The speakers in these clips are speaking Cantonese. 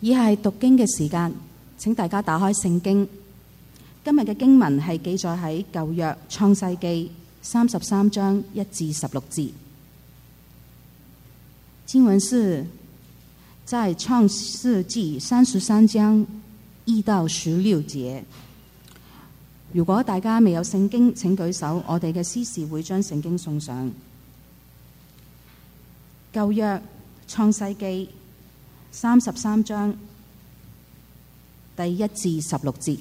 以下係讀經嘅時間，請大家打開聖經。今日嘅經文係記載喺舊約創世記33章1至16節。經文是在創世記33章1到16節。如果大家未有聖經，請舉手，我哋嘅司事會將聖經送上。舊約創世記33章第1至16節，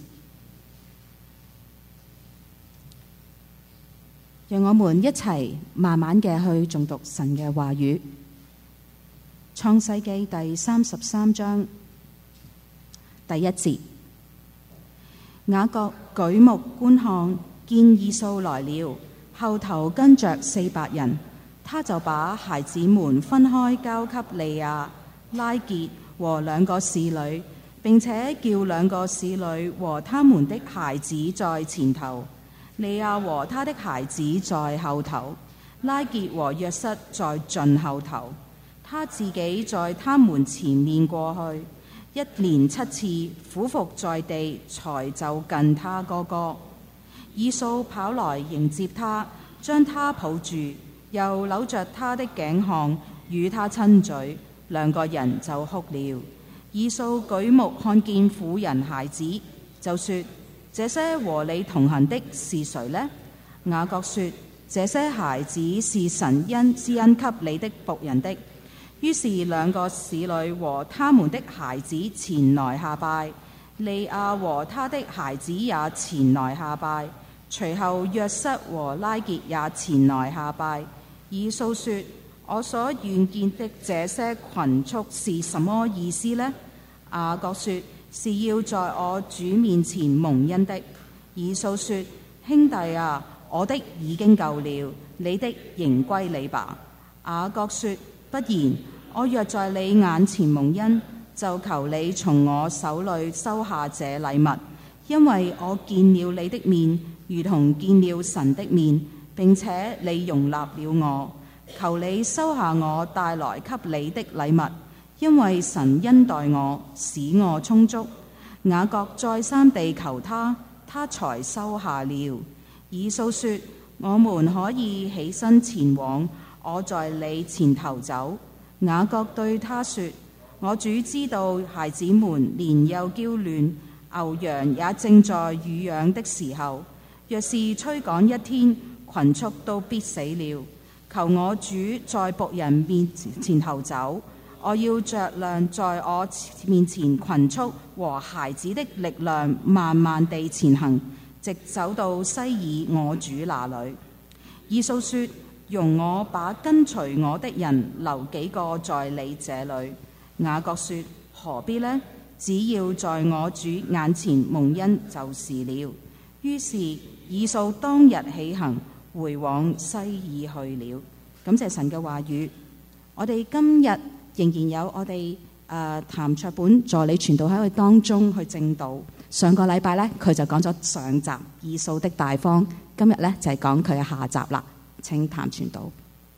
讓我們一齊慢慢嘅去誦讀神嘅話語。創世記第33章第1節，雅各舉目觀看，見以掃來了，後頭跟着400人，他就把孩子們分開交給利亞、拉結和2個使女，並且叫2個使女和他們的孩子在前頭，利亞和他的孩子在後頭，拉結和約瑟在盡後頭，他自己在他們前面過去，一連7次俯伏在地，才就近他哥哥。以掃跑來迎接他，將他抱住，又摟着他的頸項與他親嘴，2個人就哭了。以掃舉目看見婦人孩子，就說：這些和你同行的是誰呢？雅各說：這些孩子是神施恩給你的僕人的。於是2個使女和他們的孩子前來下拜，利亞和他的孩子也前來下拜，隨後約瑟和拉結也前來下拜。以掃說：我所遇見的這些群畜是什麼意思呢？雅各說：是要在我主面前蒙恩的。以掃說：兄弟啊，我的已經夠了，你的仍歸你吧。雅各說：不然，我若在你眼前蒙恩，就求你從我手裏收下這禮物，因為我見了你的面，如同見了神的面，並且你容納了我。求你收下我帶來給你的禮物，因為神恩待我，使我充足。雅各再三地求他，他才收下了。以掃說：我們可以起身前往，我在你前頭走。雅各對他說：我主知道孩子們年幼嬌嫩，牛羊也正在乳養的時候，若是吹趕一天，群畜都必死了。求我主在僕人面前頭走，我要酌量在我面前群畜和孩子的力量，慢慢地前行，直走到西爾我主那裏。以掃說：容我把跟隨我的人留幾個在你這裏。雅各說：何必呢？只要在我主眼前蒙恩就是了。於是以掃當日起行，回往西爾去了。感謝神嘅話語。我哋今日仍然有我哋譚卓本助理傳道喺佢當中去證道。上個禮拜呢，佢就講咗上集以掃的大方，今日呢，就係講佢嘅下集啦。請譚傳道。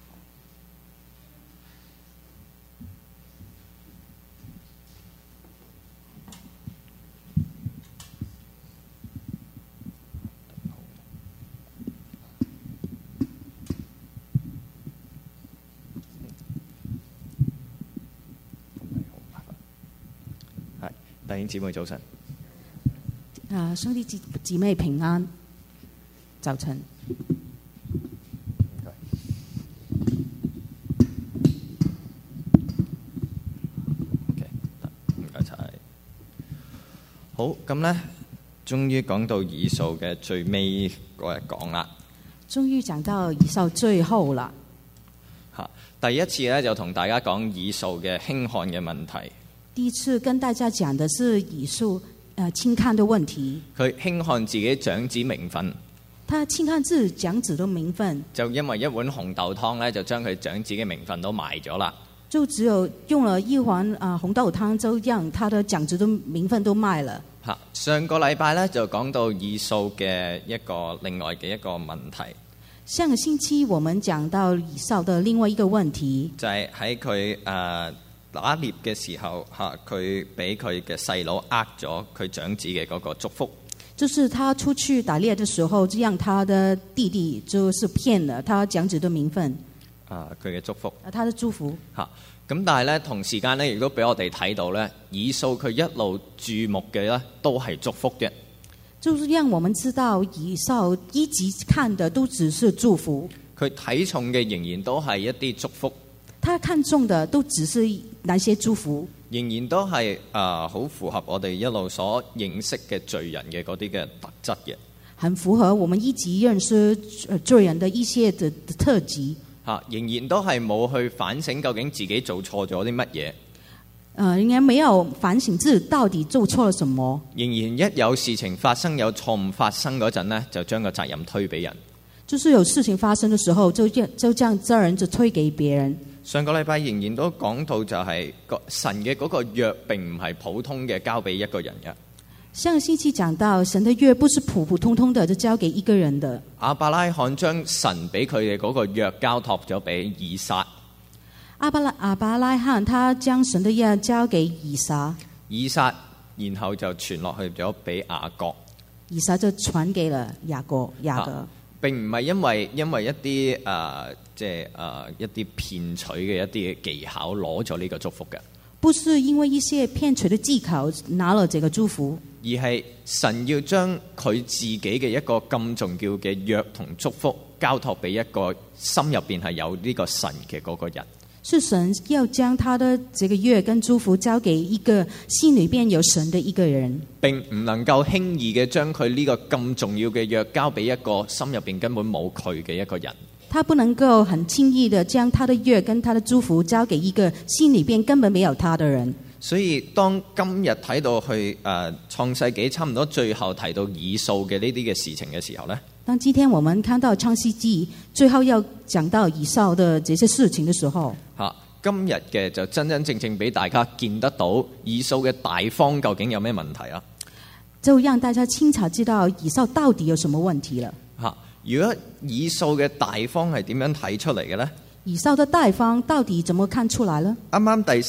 弟兄姊妹早晨。 兄弟姊妹平安，早晨。 好，咁呢，終於講到以掃嘅最尾嗰日講啦。 終於講到以掃最後啦。 第一次呢，就同大家講以掃嘅輕看嘅問題。 第一次跟大家講的是以掃輕看的問題。 佢輕看自己長子名分。 他輕看自己長子的名分。 就因為一碗紅豆湯呢，就將佢長子嘅名分都賣咗啦。 就只有用了一碗紅豆湯，就讓他的長子的名分都賣了。 上個禮拜呢，就講到以掃嘅另外嘅一個問題。 上個星期我們講到以掃的另外一個問題， 就係喺佢打獵嘅時候佢俾佢嘅細佬呃咗佢長子嘅嗰個祝福。 就是他出去打獵的時候，讓他的弟弟就是騙了他長子的名分， 佢嘅祝福， 他的祝福。 咁但係咧，同時間咧，亦都俾我哋睇到咧，以掃佢一路注目嘅咧，都係祝福嘅。 就是讓我們知道以掃一直看的都只是祝福， 佢睇重嘅仍然都係一啲祝福， 他看重的都只是那些祝福， 仍然都係好符合我哋一路所認識嘅罪人嘅嗰啲嘅特質嘅， 很符合我們一直認識罪人的一些的特質。 仍然都係冇去反省究竟自己做錯咗啲乜嘢。 仍然沒有反省自己到底做錯了什麼。 仍然一有事情發生，有錯誤發生嗰陣呢，就將個責任推俾人。 就是有事情發生的時候，就將責任就推給別人。 上個禮拜仍然都講到就係神嘅嗰個約並唔係普通嘅交俾一個人嘅。 上個星期講到神的約不是普普通通的就交給一個人的。 亞伯拉罕將神俾佢嘅嗰個約交託咗俾以撒。 亞伯拉罕他將神的約交給以撒， 然後就傳落去咗俾雅各。 以撒就傳給了雅各。 並唔係因為一啲一啲騙取嘅一啲技巧攞咗呢個祝福嘅。 不是因為一些騙取的技巧拿了這個祝福， 而係神要將佢自己嘅一個咁重要嘅約同祝福交託俾一個心入邊係有呢個神嘅嗰個人。 是神要將他的這個約跟祝福交給一個心裏邊有神的一個人， 並唔能夠輕易嘅將佢呢個咁重要嘅約交俾一個心入邊根本冇佢嘅一個人。 他不能夠很輕易的將他的約跟他的祝福交給一個心裏邊根本沒有他的人。 所以當今日睇到去創世紀差唔多最後提到以掃嘅呢啲嘅事情嘅時候呢， 當今天我們看到創世紀最後要講到以掃的這些事情的時候， 今日嘅就真真正正俾大家見得到以掃嘅大方究竟有咩問題啊？ 就讓大家清楚知道以掃到底有什麼問題了。 如果以掃嘅大方係點樣睇出嚟嘅呢？ 以掃的大方到底怎麼看出來呢？ 啱啱第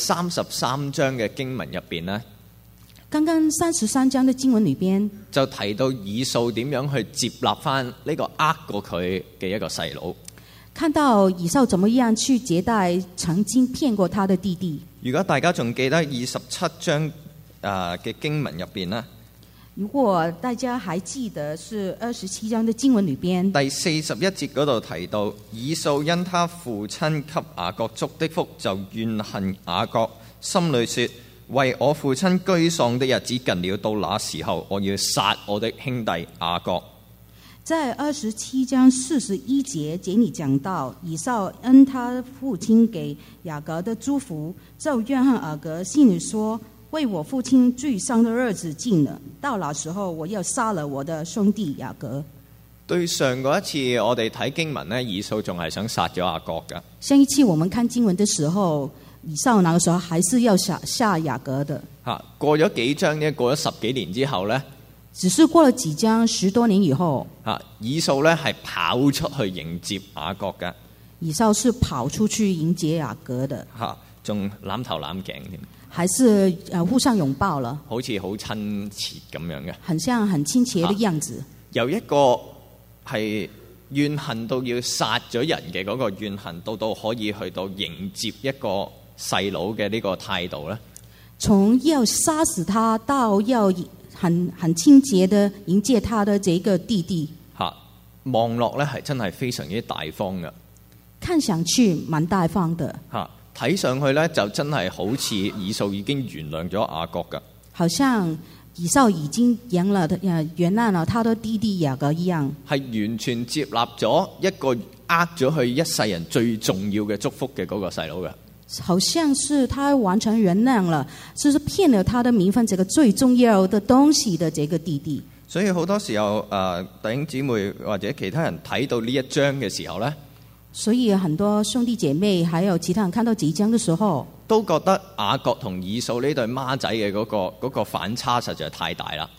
33章嘅經文入邊呢， 剛剛33章的經文裏邊就提到以掃點樣去接納翻呢個呃過佢嘅一個細佬。 看到以掃怎麼樣去接待曾經騙過他的弟弟。 如果大家仲記得27章嘅經文入邊呢， 如果大家還記得是27章的經文裏邊第41節嗰度提到，以掃因他父親給雅各祝的福，就怨恨雅各，心裏說：為我父親居喪的日子近了，到那時候我要殺我的兄弟雅各。 在27章41節這裡講到，以掃因他父親給雅各的祝福，就怨恨雅各，心裡說：為我父親居喪的日子近了，到那時候我要殺了我的兄弟雅各。 對上嗰一次我哋睇經文呢，以掃仲係想殺咗雅各㗎。 上一次我們看經文的時候，以掃那個時候還是要殺雅各的。 過咗幾章呢，過咗10幾年之後呢， 只是過了幾章10多年以後， 以掃呢係跑出去迎接雅各㗎。 以掃是跑出去迎接雅各的， 仲攬頭攬頸添， 還是互相擁抱了， 好似好親切咁樣嘅， 很像很親切的樣子。 由一個係怨恨到要殺咗人嘅嗰個怨恨，到可以去到迎接一個細佬嘅呢個態度咧， 從要殺死他到要很親切的迎接他的這個弟弟， 望落咧係真係非常之大方嘅， 看上去蠻大方的， 睇上去咧就真係好似以掃已經原諒咗雅各㗎， 好像以掃已經原諒了他的弟弟雅各一樣，係完全接納咗一個呃咗佢一世人最重要嘅祝福嘅嗰個細佬嘅， 好像是他完全原諒了，就是騙了他的名分這個最重要的東西的這個弟弟。 所以好多時候弟兄姊妹或者其他人睇到呢一章嘅時候呢， 所以很多兄弟姐妹還有其他人看到這一章的時候， 都覺得雅各同以掃呢對孖仔嘅嗰個反差實在太大啦。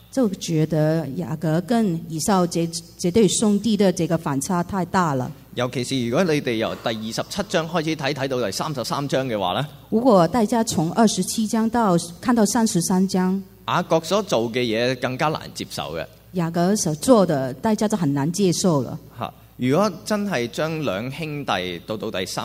就覺得雅各跟以掃這對兄弟的這個反差太大了。 尤其是如果你哋由第27章開始睇到第33章嘅話呢， 如果大家從27章看到33章， 雅各所做嘅嘢更加難接受嘅。 雅各所做的，大家就很難接受了。 如果真係將兩兄弟到第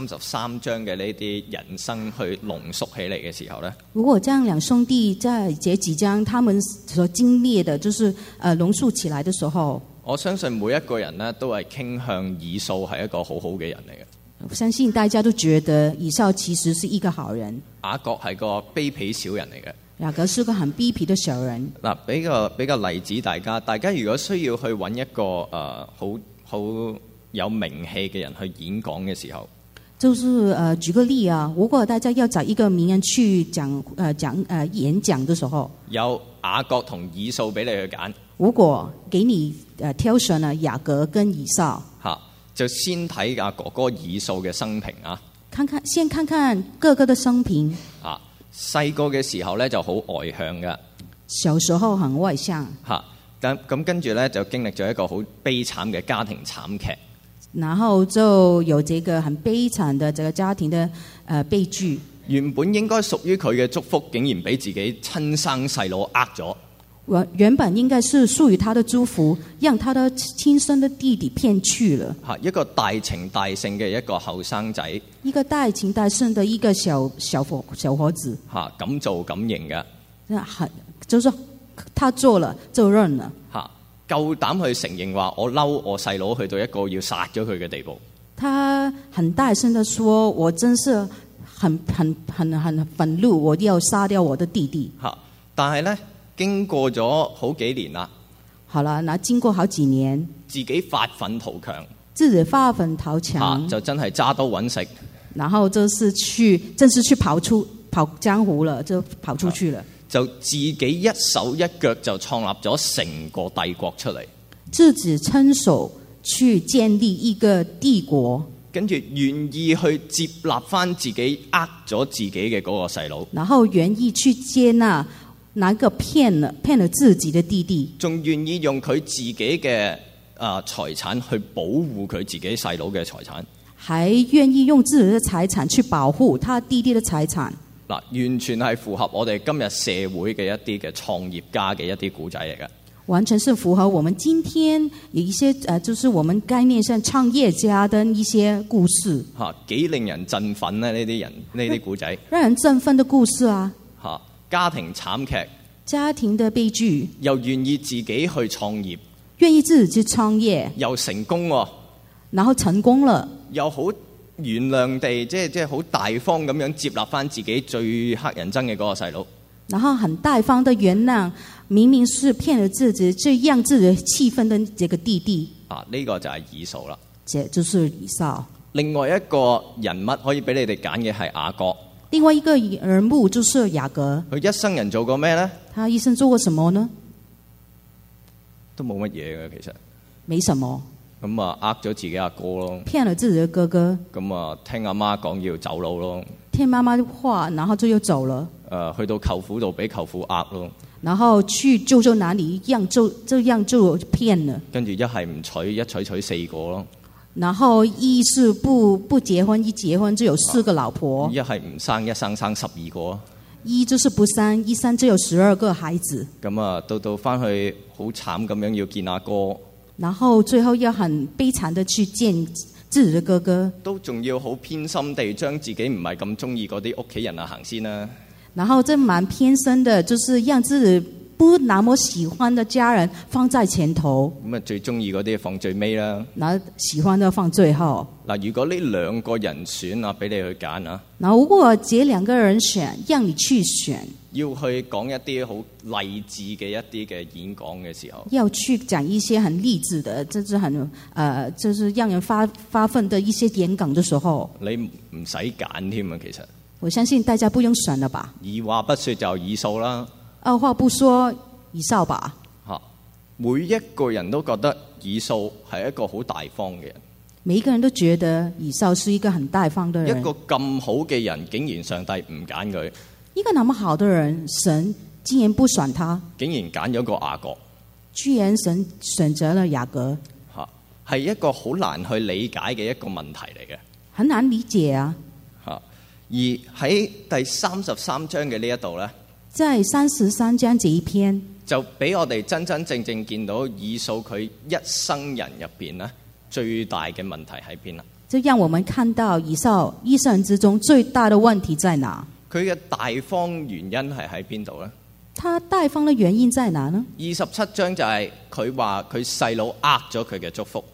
33章嘅呢啲人生去濃縮起嚟嘅時候呢， 如果這樣兩兄弟在這幾章他們所經歷的，就是濃縮起來的時候， 我相信每一個人呢都係傾向以掃係一個好好嘅人嚟嘅。 我相信大家都覺得以掃其實是一個好人， 雅各係個卑鄙小人嚟嘅。 雅各是個很卑鄙的小人。 嗱，俾個例子大家如果需要去揾一個好有名氣嘅人去演講嘅時候， 就是舉個例啊，如果大家要找一個名人去演講的時候，有雅各同以掃俾你去揀。 如果給你挑選了雅各跟以掃， 就先睇阿哥哥以掃嘅生平啊， 先看看哥哥的生平。 細個嘅時候咧就好外向嘅， 小時候很外向。 咁跟住咧就經歷咗一個好悲慘嘅家庭慘劇， 然後就有這個很悲慘的這個家庭的悲劇。 原本應該屬於佢嘅祝福，竟然俾自己親生細佬呃咗。 原本應該是屬於他的祝福，讓他的親生的弟弟騙去了。 一個大情大性嘅一個後生仔， 一個大情大性的一個小伙子， 咁做咁認嘅， 就是他做了就認了， 夠膽去承認話我嬲我細佬去到一個要殺咗佢嘅地步。 他很大聲地說：我真是很憤怒，我要殺掉我的弟弟。 但係呢，經過咗好幾年啦， 好了，那經過好幾年， 自己發奮圖強， 就真係揸刀揾食， 然後就是正式去跑江湖了，就跑出去了。 就自己一手一腳就創立咗成個帝國出嚟， 自己親手去建立一個帝國， 跟住願意去接納翻自己呃咗自己嘅嗰個細佬， 然後願意去接納那個騙了自己的弟弟， 仲願意用佢自己嘅財產去保護佢自己細佬嘅財產， 還願意用自己的財產去保護他弟弟的財產。 完全係符合我哋今日社會嘅一啲嘅創業家嘅一啲故仔嚟嘅。 完全是符合我們今天有一些就是我們概念上創業家的一些故事。 幾令人振奮呢？呢啲故仔， 讓人振奮的故事啊！ 家庭慘劇， 家庭的悲劇， 又願意自己去創業， 願意自己去創業， 又成功喎， 然後成功了， 又好原諒地，即係好大方咁樣接納翻自己最乞人憎嘅嗰個細佬， 然後很大方的原諒明明是騙了自己，最讓自己氣憤的這個弟弟。 呢個就係以掃啦。 這就是以掃。 另外一個人物可以俾你哋揀嘅係雅各。 另外一個人物就是雅各。 佢一生人做過咩呢？ 他一生做過什麼呢？ 都冇乜嘢嘅，其實。 沒什麼。 咁呃咗自己阿哥咯， 騙了自己的哥哥。 咁聽阿媽講要走佬咯， 聽媽媽的話，然後就又走了。 去到舅父度俾舅父呃咯， 然後去舅舅那裡這樣就騙了。 跟住一係唔娶，一娶4個咯。 然後一是不結婚，一結婚就有4個老婆。 一係唔生，一生12個。 一就是不生，一生就有12個孩子。 咁到翻去好慘咁樣要見阿哥。 然後最後要很悲慘的去見自己的哥哥， 都仲要好偏心地將自己唔係咁中意嗰啲屋企人行先啦。 然後這蠻偏心的，就是讓自己不那麼喜歡的家人放在前頭。 咁最中意嗰啲放最尾啦。 然後喜歡的放最後。 如果呢兩個人選俾你去揀啊， 然後如果這兩個人選，讓你去選。 要去講一啲好勵志嘅一啲嘅演講嘅時候， 要去講一些很勵志的，就是讓人發奮的一些演講的時候，你唔使揀添啊！其實我相信大家不用選了吧。 二話不說就以掃啦， 二話不說以掃吧。 每一個人都覺得以掃係一個好大方嘅人， 每一個人都覺得以掃是一個很大方的人。 一個咁好嘅人，竟然上帝唔揀佢。 一個那麼好的人，神竟然不選他， 竟然揀咗個雅各居然神選擇了雅各， 嚇，係一個好難去理解嘅一個問題嚟嘅很難理解啊。 嚇。而喺第33章嘅呢一度呢， 在33章這一篇， 就俾我哋真真正正見到以掃佢一生人入邊呢最大嘅問題喺邊啦。 就讓我們看到以掃一生之中最大的問題在哪？ 佢嘅大方原因係喺邊度呢？ 他大方的原因在哪呢 27章就係佢話佢細佬呃咗佢嘅祝福。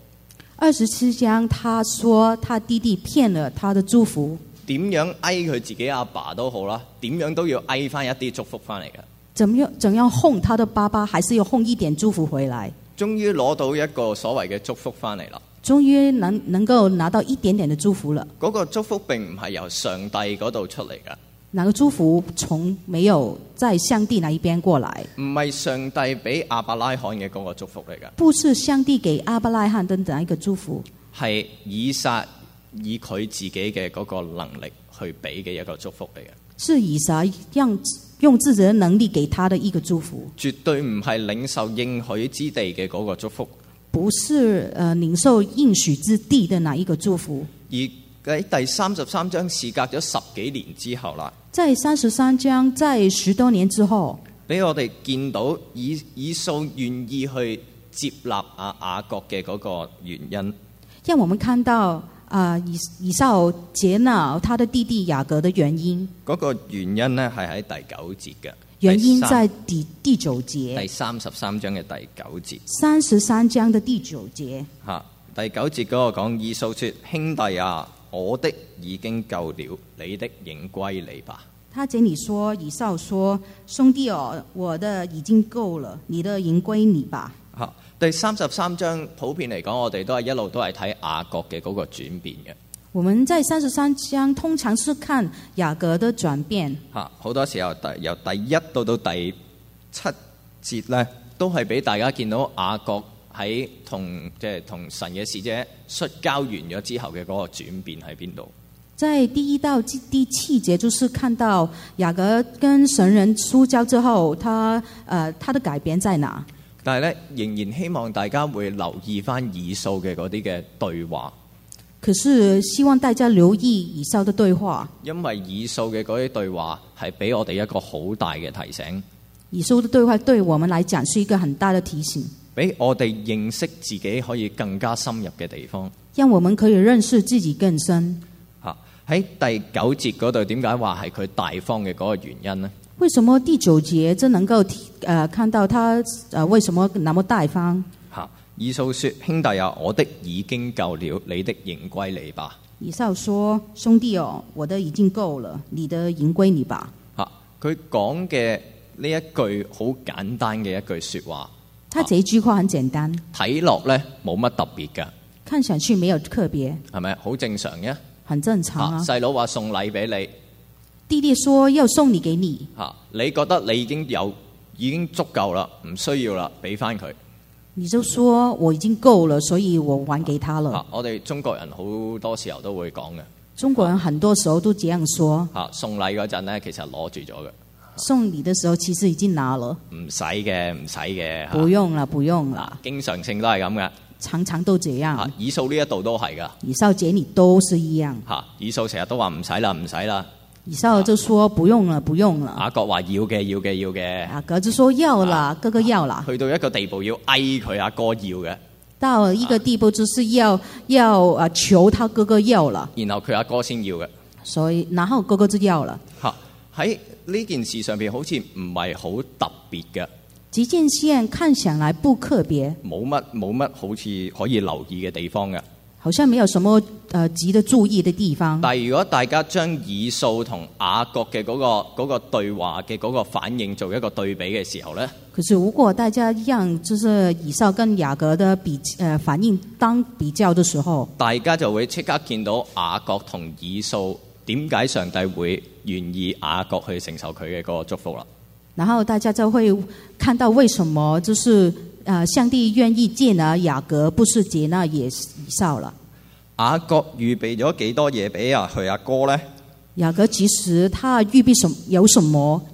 ？27章他說他弟弟騙了他的祝福， 點樣佢自己阿爸都好啦，點樣都要翻一啲祝福翻嚟嘅。 怎樣哄他的爸爸，還是要哄一點祝福回來。 終於攞到一個所謂嘅祝福翻嚟啦。 終於能夠拿到一點點的祝福了。 嗰個祝福並唔係由上帝嗰度出嚟嘅。 那個祝福從沒有在上帝那一邊過來， 唔係上帝俾亞伯拉罕嘅嗰個祝福嚟嘅。 不是上帝給亞伯拉罕的那一個祝福， 係以撒以佢自己嘅嗰個能力去俾嘅一個祝福嚟嘅。 是以撒用自己的能力給他的一個祝福， 絕對唔係領受應許之地嘅嗰個祝福， 不是領受應許之地的那一個祝福。 而喺第33章事隔咗10幾年之後啦， 在33章，在10多年之後， 俾我哋見到以掃願意去接納雅各嘅嗰個原因。 讓我們看到以掃接納他的弟弟雅各的原因。 嗰個原因呢係喺第9節嘅。 原因在第9節。 第33章嘅第9節。 33章的第9節。 嚇，第9節嗰個講以掃說：兄弟啊，我的已經夠了，你的應歸你吧。 他這裡說，以掃說：兄弟哦，我的已經夠了，你的應歸你吧。 嚇，第33章普遍嚟講，我哋都係一路都係睇雅各嘅嗰個轉變嘅。 我們在33章通常是看雅各的轉變。 嚇，好多時候由第1到第7節咧，都係俾大家見到雅各喺同神嘅使者摔跤完咗之後嘅嗰個轉變喺邊度。 在第1到第7節，就是看到雅各跟神人摔跤之後，他的改變在哪？ 但係咧，仍然希望大家會留意翻以掃嘅嗰啲嘅對話。 可是希望大家留意以掃的對話， 因為以掃嘅嗰啲對話係俾我哋一個好大嘅提醒。 以掃的對話對我們來講是一個很大的提醒， 俾我哋認識自己可以更加深入嘅地方， 讓我們可以認識自己更深。 喺第9節嗰度，點解話係佢大方嘅嗰個原因呢？ 為什麼第9節真能夠看到他為什麼那麼大方？ 以掃說：兄弟啊，我的已經夠了，你的應歸你吧。 以掃說：兄弟哦，我的已經夠了，你的應歸你吧。 佢講嘅呢一句好簡單嘅一句說話， 他這一句話很簡單， 睇落咧冇乜特別㗎， 看上去沒有特別， 係咪好正常嘅？ 很正常啊。 細佬話送禮俾你， 弟弟說要送你給你， 你覺得你已經足夠啦，唔需要啦，俾翻佢。 你就說我已經夠了，所以我還給他了。 我哋中國人好多時候都會講嘅。 中國人很多時候都這樣說。 送禮嗰陣咧，其實攞住咗嘅。 送禮的時候其實已經拿了。唔使嘅，唔使嘅。 不用了，不用了。 經常性都係咁嘅。 常常都這樣。 以掃呢一度都係㗎。 以掃這裡都是一樣。 以掃成日都話唔使啦，唔使啦。 以掃就說不用了，不用了。 雅各話要嘅，要嘅，要嘅。 雅各就說要啦，哥哥要啦。 去到一個地步要佢阿哥要嘅。 到一個地步就是要求他哥哥要了。 然後佢阿哥先要嘅。 所以然後哥哥就要了。 喺呢件事上邊好似唔係好特別嘅。 這件事看上來不特別。冇乜好似可以留意嘅地方嘅。 好像沒有什麼值得注意的地方。 但係如果大家將以掃同雅各嘅嗰個對話嘅嗰個反應做一個對比嘅時候咧， 可是如果大家讓就是以掃跟雅各的反應當比較的時候， 大家就會即刻見到雅各同以掃點解上帝會願意雅各去承受佢嘅嗰個祝福啦。 然後大家就會看到為什麼就是上帝願意接納雅各，不是接納以掃了。 雅各預備咗幾多嘢俾佢阿哥呢？ 雅各其實他預備有什麼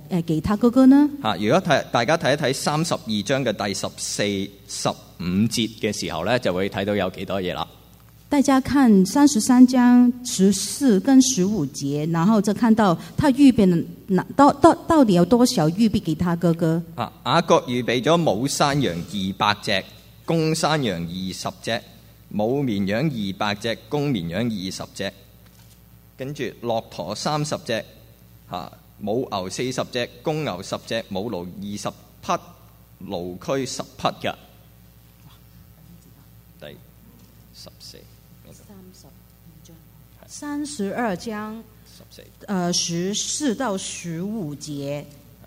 給他哥哥呢？ 如果大家睇一睇32章嘅第14、15節嘅時候呢，就會睇到有幾多嘢啦。 大家看33章14跟15節，然後就看到他預備到底有多少預備給他哥哥。 雅各預備咗母山羊200隻，公山羊20隻，母綿羊200隻，公綿羊20隻，跟住駱駝30隻，母牛40隻，公牛10隻，母驢20匹，驢駒10匹嘅。第14。 32章14到15節，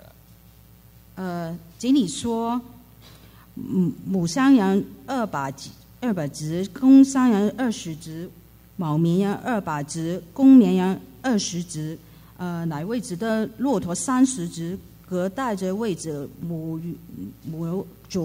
這裡說母山羊200隻，公山羊20隻，母綿羊200隻，公綿羊20隻，奶位子的駱駝30隻，隔代着位子母牛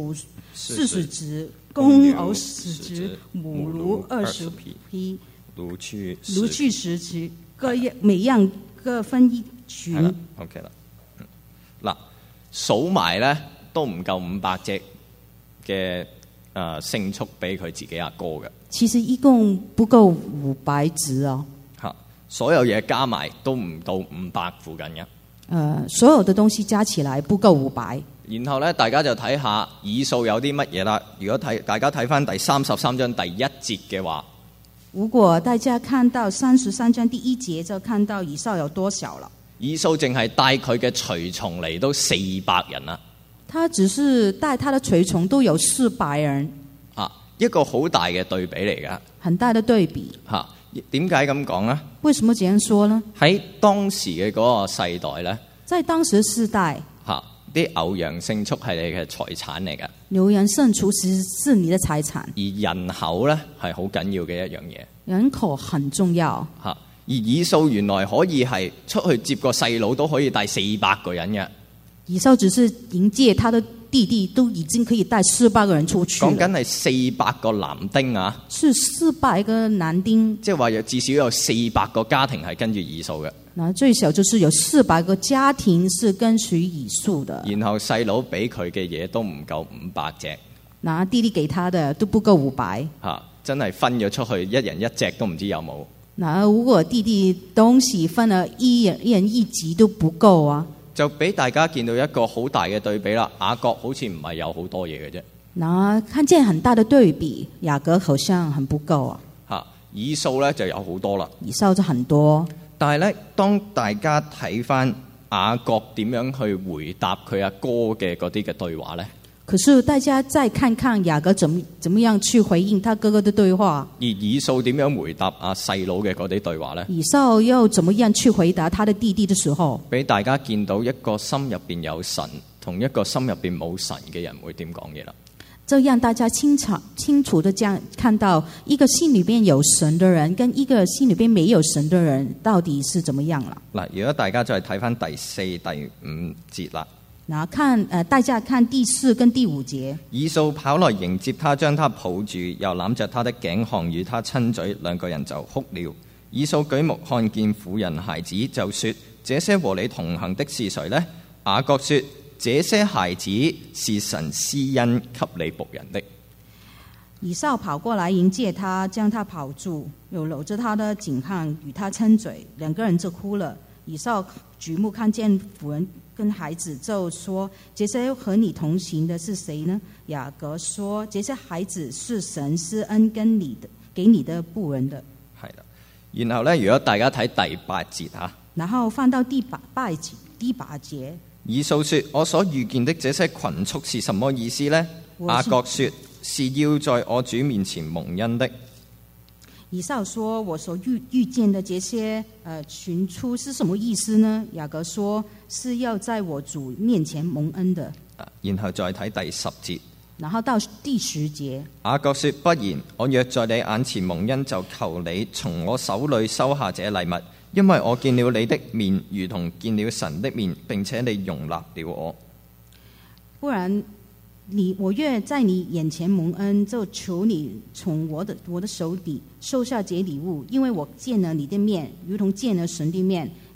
40隻，公牛10隻，母驢20匹。 驢駒 10隻，每樣各分一群。 OK 啦。嗱，數埋咧都唔夠500隻嘅牲畜俾佢自己阿哥嘅。 其實一共不夠500隻哦。 所有嘢加埋都唔到500附近嘅。 所有的東西加起來不夠500。 然後咧，大家就睇下以掃有啲乜嘢啦。如果大家睇翻第33章第1節嘅話。 如果大家看到33章第1節，就看到以掃有多少了。 以掃淨係帶佢嘅隨從嚟都400人啦。 他只是帶他的隨從都有400人。 一個好大嘅對比嚟㗎。 很大的對比。 點解咁講呢？ 為什麼這樣說呢？ 喺當時嘅嗰個世代呢， 在當時世代， 啲牛羊牲畜係你嘅財產嚟㗎。 牛羊牲畜是你的財產。 而人口呢係好緊要嘅一樣嘢。 人口很重要。 而以掃原來可以係出去接個細佬都可以帶400個人嘅。 以掃只是迎接他的弟弟，都已經可以帶400個人出去。 講緊係400個男丁啊。 是400個男丁。 即係話至少有400個家庭係跟住以掃嘅。 那最少就是有400個家庭是跟隨以掃的。 然後細佬俾佢嘅嘢都唔夠500隻。 那弟弟給他的都不夠500。 真係分咗出去，一人一隻都唔知有冇。 那如果弟弟東西分了一人一集都不夠啊。 就俾大家見到一個好大嘅對比啦。雅各好似唔係有好多嘢嘅啫。 那看見很大的對比，雅各好像很不夠啊。 以掃咧就有好多啦。 以掃就很多。但係咧，當大家睇翻雅各點樣去回答佢阿哥嘅嗰啲嘅對話咧？ 可是大家再看看雅各怎麼樣去回應他哥哥的對話。 而以掃點樣回答阿細佬嘅嗰啲對話咧？ 以掃又怎麼樣去回答他的弟弟的時候？ 俾大家見到一個心入邊有神，同一個心入邊冇神嘅人會點講嘢啦。 這讓大家清楚的這樣看到一個心裏邊有神的人跟一個心裏邊沒有神的人到底是怎麼樣了。 嗱，如果大家再睇翻第4、第5節啦。 嗱，大家看第4跟第5節。以掃跑來迎接他，將他抱住，又攬着他的頸項與他親嘴，兩個人就哭了。以掃舉目看見婦人孩子，就說：這些和你同行的是誰呢？雅各說：這些孩子是神施恩給你僕人的。 以掃跑過來迎接他，將他抱住，又摟着他的頸項與他親嘴，兩個人就哭了。以掃舉目看見婦人跟孩子，就說：這些和你同行的是誰呢？雅各說：這些孩子是神施恩跟你的給你的僕人的。 係啦，然後呢，如果大家睇第8節嚇， 然後翻到第八節， 以掃說：我所遇見的這些群畜是什麼意思呢？雅各說：是要在我主面前蒙恩的。 以掃說：我所遇見的這些群畜是什麼意思呢？雅各說：是要在我主面前蒙恩的。 然後再睇第10節， 然後到第10節， 雅各說：不然，我若在你眼前蒙恩，就求你從我手裏收下這禮物，因為我見了你的面，如同見了神的面，並且你容納了我。 不然我若在你眼前蒙恩，就求你從我的手裏收下這禮物，因為我見了你的面，如同見了神的面，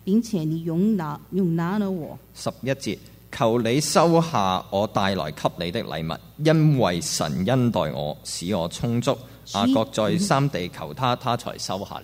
並且你容拿了我。 11節，求你收下我帶來給你的禮物，因為神恩待我，使我充足。雅各再三地求他，他才收下了。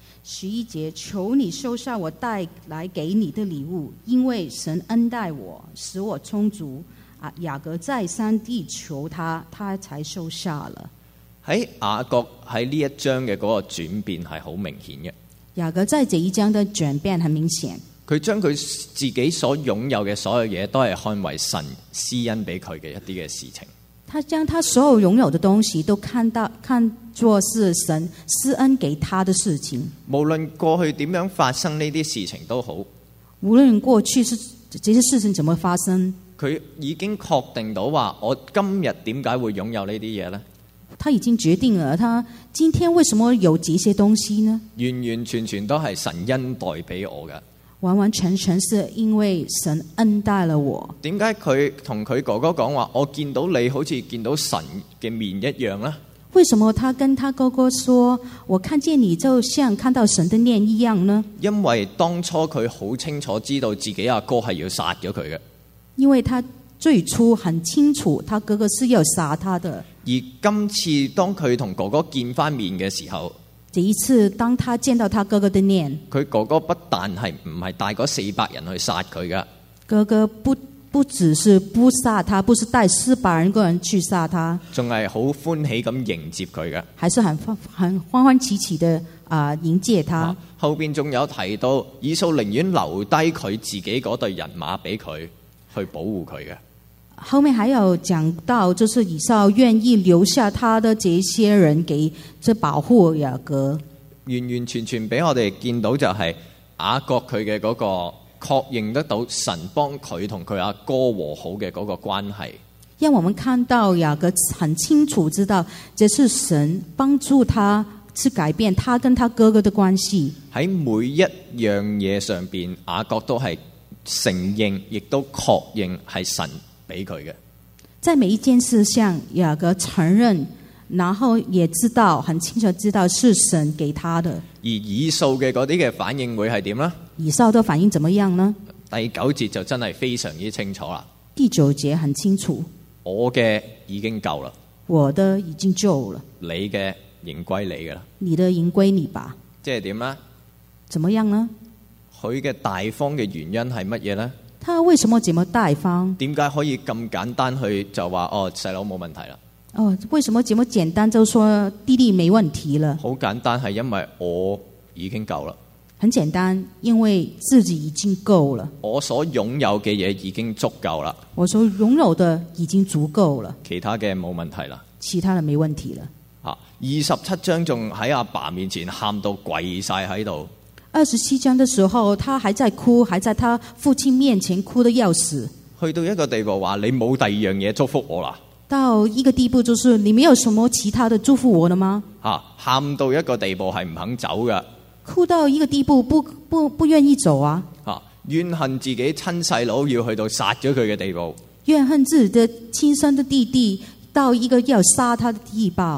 11節，求你收下我帶來給你的禮物，因為神恩待我，使我充足。雅各再三地求他，他才收下了。 喺雅各喺呢一章嘅嗰個轉變係好明顯嘅。 雅各在這一章的轉變很明顯， 佢將佢自己所擁有嘅所有嘢都係看為神施恩俾佢嘅一啲嘅事情。 他將他所有擁有的東西都看作是神施恩給他的事情。 無論過去點樣發生呢啲事情都好， 無論過去是這些事情怎麼發生， 佢已經確定到話，我今日點解會擁有呢啲嘢呢？ 他已經決定了，他今天為什麼有這些東西呢？ 完完全全都係神恩待俾我嘅。 完完全全是因為神恩待了我。 點解佢同佢哥哥講話，我見到你好似見到神嘅面一樣呢？ 為什麼他跟他哥哥說，我看見你就像看到神的面一樣呢？ 因為當初佢好清楚知道自己阿哥係要殺咗佢嘅。 因為他最初很清楚，他哥哥是要殺他的。 而今次當佢同哥哥見翻面嘅時候， 這一次當他見到他哥哥的面， 佢哥哥不但係唔係帶嗰400人去殺佢噶， 哥哥不只是不殺他，不是帶400個人去殺他， 仲係好歡喜咁迎接佢嘅， 還是很歡歡喜喜的迎接他。 後邊仲有提到以掃寧願留低佢自己嗰隊人馬俾佢去保護佢嘅。 後面還有講到，就是以掃願意留下他的這些人給保護雅各。 完完全全俾我哋見到就係雅各佢嘅嗰個確認得到神幫佢同佢阿哥和好嘅嗰個關係。 讓我們看到雅各很清楚知道，這是神幫助他去改變他跟他哥哥的關係。喺每一樣嘢上邊，雅各都係承認，亦都確認係神俾佢嘅。 在每一件事上，雅各承認，然後也知道很清楚知道是神給他的。 而以掃嘅嗰啲嘅反應會係點呢？ 以掃的反應怎麼樣呢？ 第9節就真係非常之清楚啦。 第9節很清楚， 我嘅已經夠啦， 我的已經夠了， 你嘅仍歸你嘅啦。 你的仍歸你吧。 即係點呢？ 怎麼樣呢？ 佢嘅大方嘅原因係乜嘢呢？ 他為什麼這麼大方？ 點解可以咁簡單去就話細佬冇問題啦？ 為什麼這麼簡單就說弟弟沒問題了？ 好簡單，係因為我已經夠啦。 很簡單，因為自己已經夠了。 我所擁有嘅嘢已經足夠啦。 我所擁有的已經足夠了。 其他嘅冇問題啦。 其他的沒問題了。 啊，27章仲喺阿爸面前喊到跪晒喺度。 27章的時候，他還在哭，還在他父親面前哭得要死。 去到一個地步話，你冇第二樣嘢祝福我啦。 到一個地步，就是你沒有什麼其他的祝福我了嗎？ 喊到一個地步係唔肯走㗎。 哭到一個地步，不願意走啊！ 怨恨自己親細佬要去到殺咗佢嘅地步。 怨恨自己的親生的弟弟到一個要殺他的地步。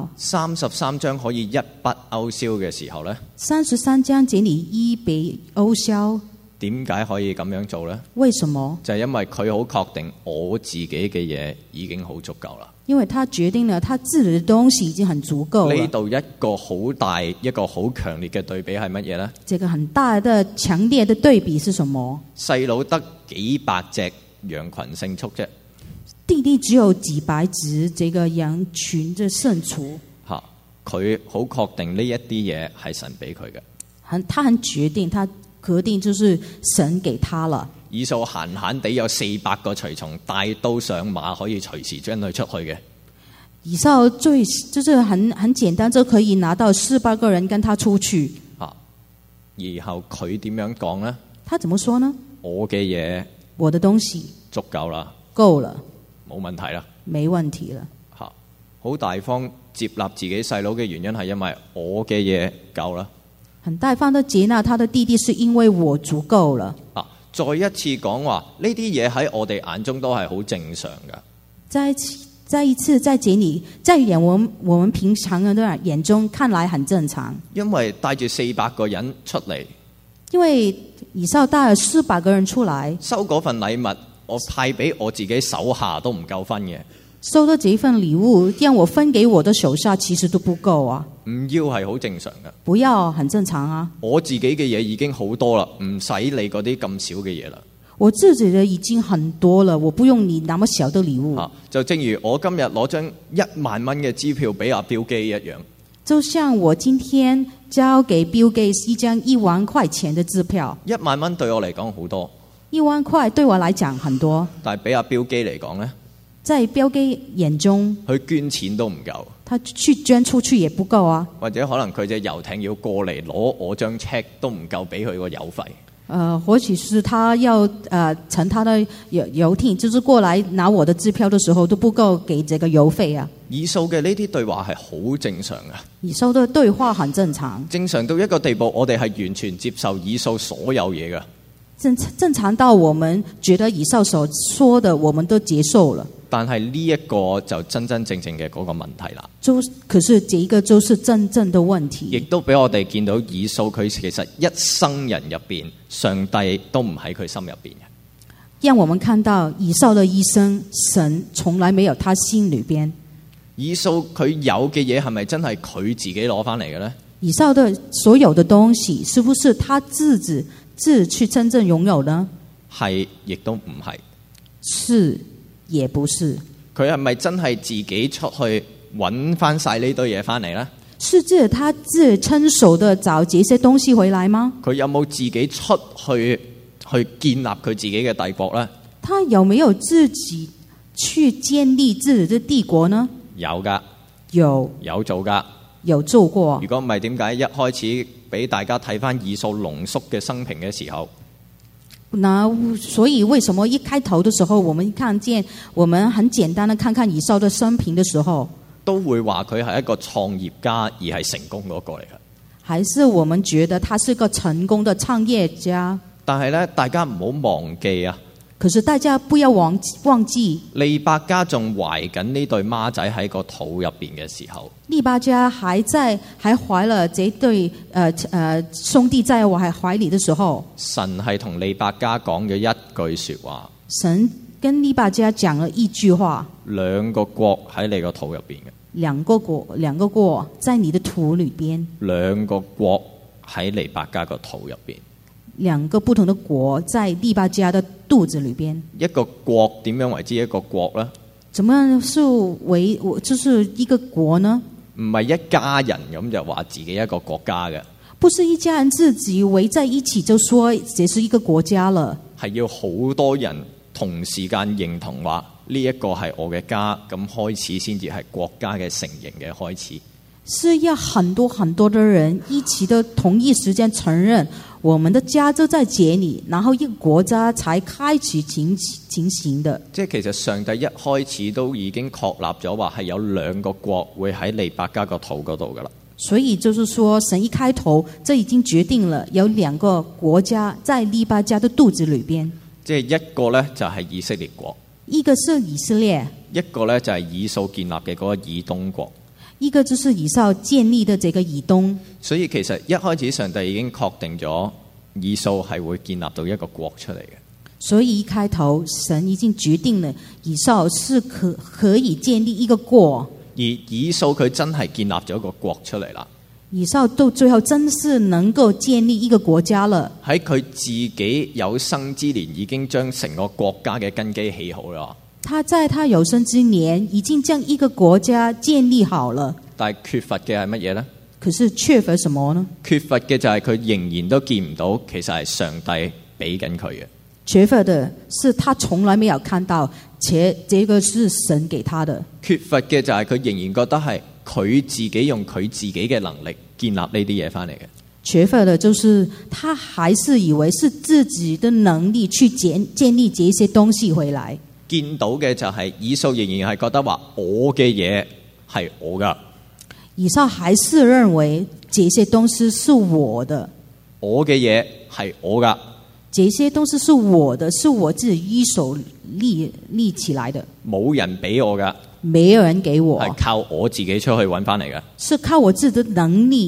33章可以一筆勾銷嘅時候呢 ？33章這裡一筆勾銷。 點解可以咁樣做呢？ 為什麼？就係因為佢好確定我自己嘅嘢已經好足夠啦。 因為他決定了他自己的東西已經很足夠了。 呢度一個好大一個好強烈嘅對比係乜嘢呢？ 這個很大的強烈的對比是什麼？ 細佬得幾百隻羊群勝出啫， 弟弟只有幾百隻這個羊群的勝出。 佢好確定呢一啲嘢係神俾佢嘅。 他很決定，他決定就是神給他了。 以掃閒閒地有400個隨從，帶刀上馬，可以隨時將佢出去嘅。 以掃就是很簡單就可以拿到400個人跟他出去。 然後佢點樣講呢？ 他怎麼說呢？ 我嘅嘢， 我的東西足夠啦， 夠了， 冇問題啦， 沒問題了。 好大方接納自己細佬嘅原因係因為我嘅嘢夠啦。 很大方的接納他的弟弟，是因為我足夠了。 再一次講話，呢啲嘢喺我哋眼中都係好正常㗎。 再一次在這裡，在我們平常人的眼中看來很正常。 因為帶住400個人出嚟， 因為以掃帶了400個人出來， 收嗰份禮物，我派俾我自己手下都唔夠分嘅。 收到這份禮物，讓我分給我的手下，其實都不夠啊。 唔要係好正常嘅， 不要很正常啊。 我自己嘅嘢已經好多啦，唔使你嗰啲咁少嘅嘢啦。 我自己的已經很多了，我不用你那麼小的禮物。 就正如我今日攞張1萬蚊嘅支票俾阿標基一樣。 就像我今天交給 Bill Gates 一張1萬塊錢的支票 ，1萬蚊對我嚟講好多 ，1萬塊對我來講很多， 但係俾阿標基嚟講呢， 在標基眼中， 佢捐錢都唔夠， 他去捐出去也不夠啊。 或者可能佢隻遊艇要過嚟攞我張 check 都唔夠俾佢個油費。 或許是他要乘他的遊艇，就是過來拿我的支票的時候都不夠給這個郵費啊。 以掃嘅呢啲對話係好正常嘅， 以掃的對話很正常， 正常到一個地步，我哋係完全接受以掃所有嘢嘅。 正常到我們覺得以掃所說的，我們都接受了。 但係呢一個就真真正正嘅嗰個問題啦。 可是這一個就是真正的問題。 亦都俾我哋見到以掃佢其實一生人入邊，上帝都唔喺佢心入邊嘅。 讓我們看到以掃的一生，神從來沒有他心裏邊。 以掃佢有嘅嘢係咪真係佢自己攞翻嚟嘅呢？ 以掃的所有的東西，是不是他自去真正擁有呢？係，亦都唔係。是，也不是。佢係咪真係自己出去揾翻晒呢堆嘢翻嚟呢？是他自親手的找這些東西回來嗎？佢有冇自己出去建立佢自己嘅帝國呢？他有沒有自己去建立自己的帝國呢？有噶，有做噶，有做過。如果唔係，點解一開始俾大家睇翻以掃濃縮嘅生平嘅時候？那所以為什麼一開頭的時候，我們很簡單的看看以掃的生平的時候，都會話佢係一個創業家而係成功嗰個嚟嘅？還是我們覺得他是個成功的創業家？但係咧，大家唔好忘記啊！可是大家不要忘記，利百加仲懷緊呢對孖仔喺個肚入邊嘅時候，利百加還懷了這對兄弟在我懷裏的時候，神係同利百加講咗一句說話。神跟利百加講了一句話：兩個國喺你個肚入邊嘅，兩個國在你的肚裏邊，兩個國喺利百加個肚入邊。兩個不同的國在利百加的肚子裏邊。一個國點樣為之一個國呢？怎麼樣就是一個國呢？唔係一家人咁就話自己一個國家嘅。不是一家人自己圍在一起就說這是一個國家了。係要好多人同時間認同話呢一個係我嘅家，咁開始先至係國家嘅成形嘅開始。是要很多很多的人一起的同一時間承認我們的家就在這裏，然後一個國家才開始進行的。即係其實上帝一開始都已經確立咗話係有兩個國會喺利百加個肚嗰度噶啦。所以就是說神一開頭這已經決定了有兩個國家在利百加的肚子裏邊。即係一個呢就係以色列國，一個是以色列，一個呢就係以掃建立嘅嗰個以東國。一個就是以掃建立的這個以東，所以其實一開始上帝已經確定咗以掃係會建立到一個國出嚟嘅。所以一開頭神已經決定了以掃是可以建立一個國，而以掃佢真係建立咗一個國出嚟啦。以掃到最後真是能夠建立一個國家了。喺佢自己有生之年已經將成個國家嘅根基起好啦。他在他有生之年已經將一個國家建立好了，但係缺乏嘅係乜嘢呢？可是缺乏什麼呢？缺乏嘅就係佢仍然都見唔到，其實係上帝俾緊佢嘅。缺乏的是他從來沒有看到，且這個是神給他的。缺乏嘅就係佢仍然覺得係佢自己用佢自己嘅能力建立呢啲嘢翻嚟嘅。缺乏的就是他還是以為是自己的能力去建立這些東西回來。見到嘅就係以掃仍然係覺得話我嘅嘢係我噶，以掃還是認為這些東西是我的，我嘅嘢係我噶，這些東西是我的，是我自己一手立起來的，冇人俾我噶，沒有人給我，係靠我自己出去揾翻嚟嘅，是靠我自己的能力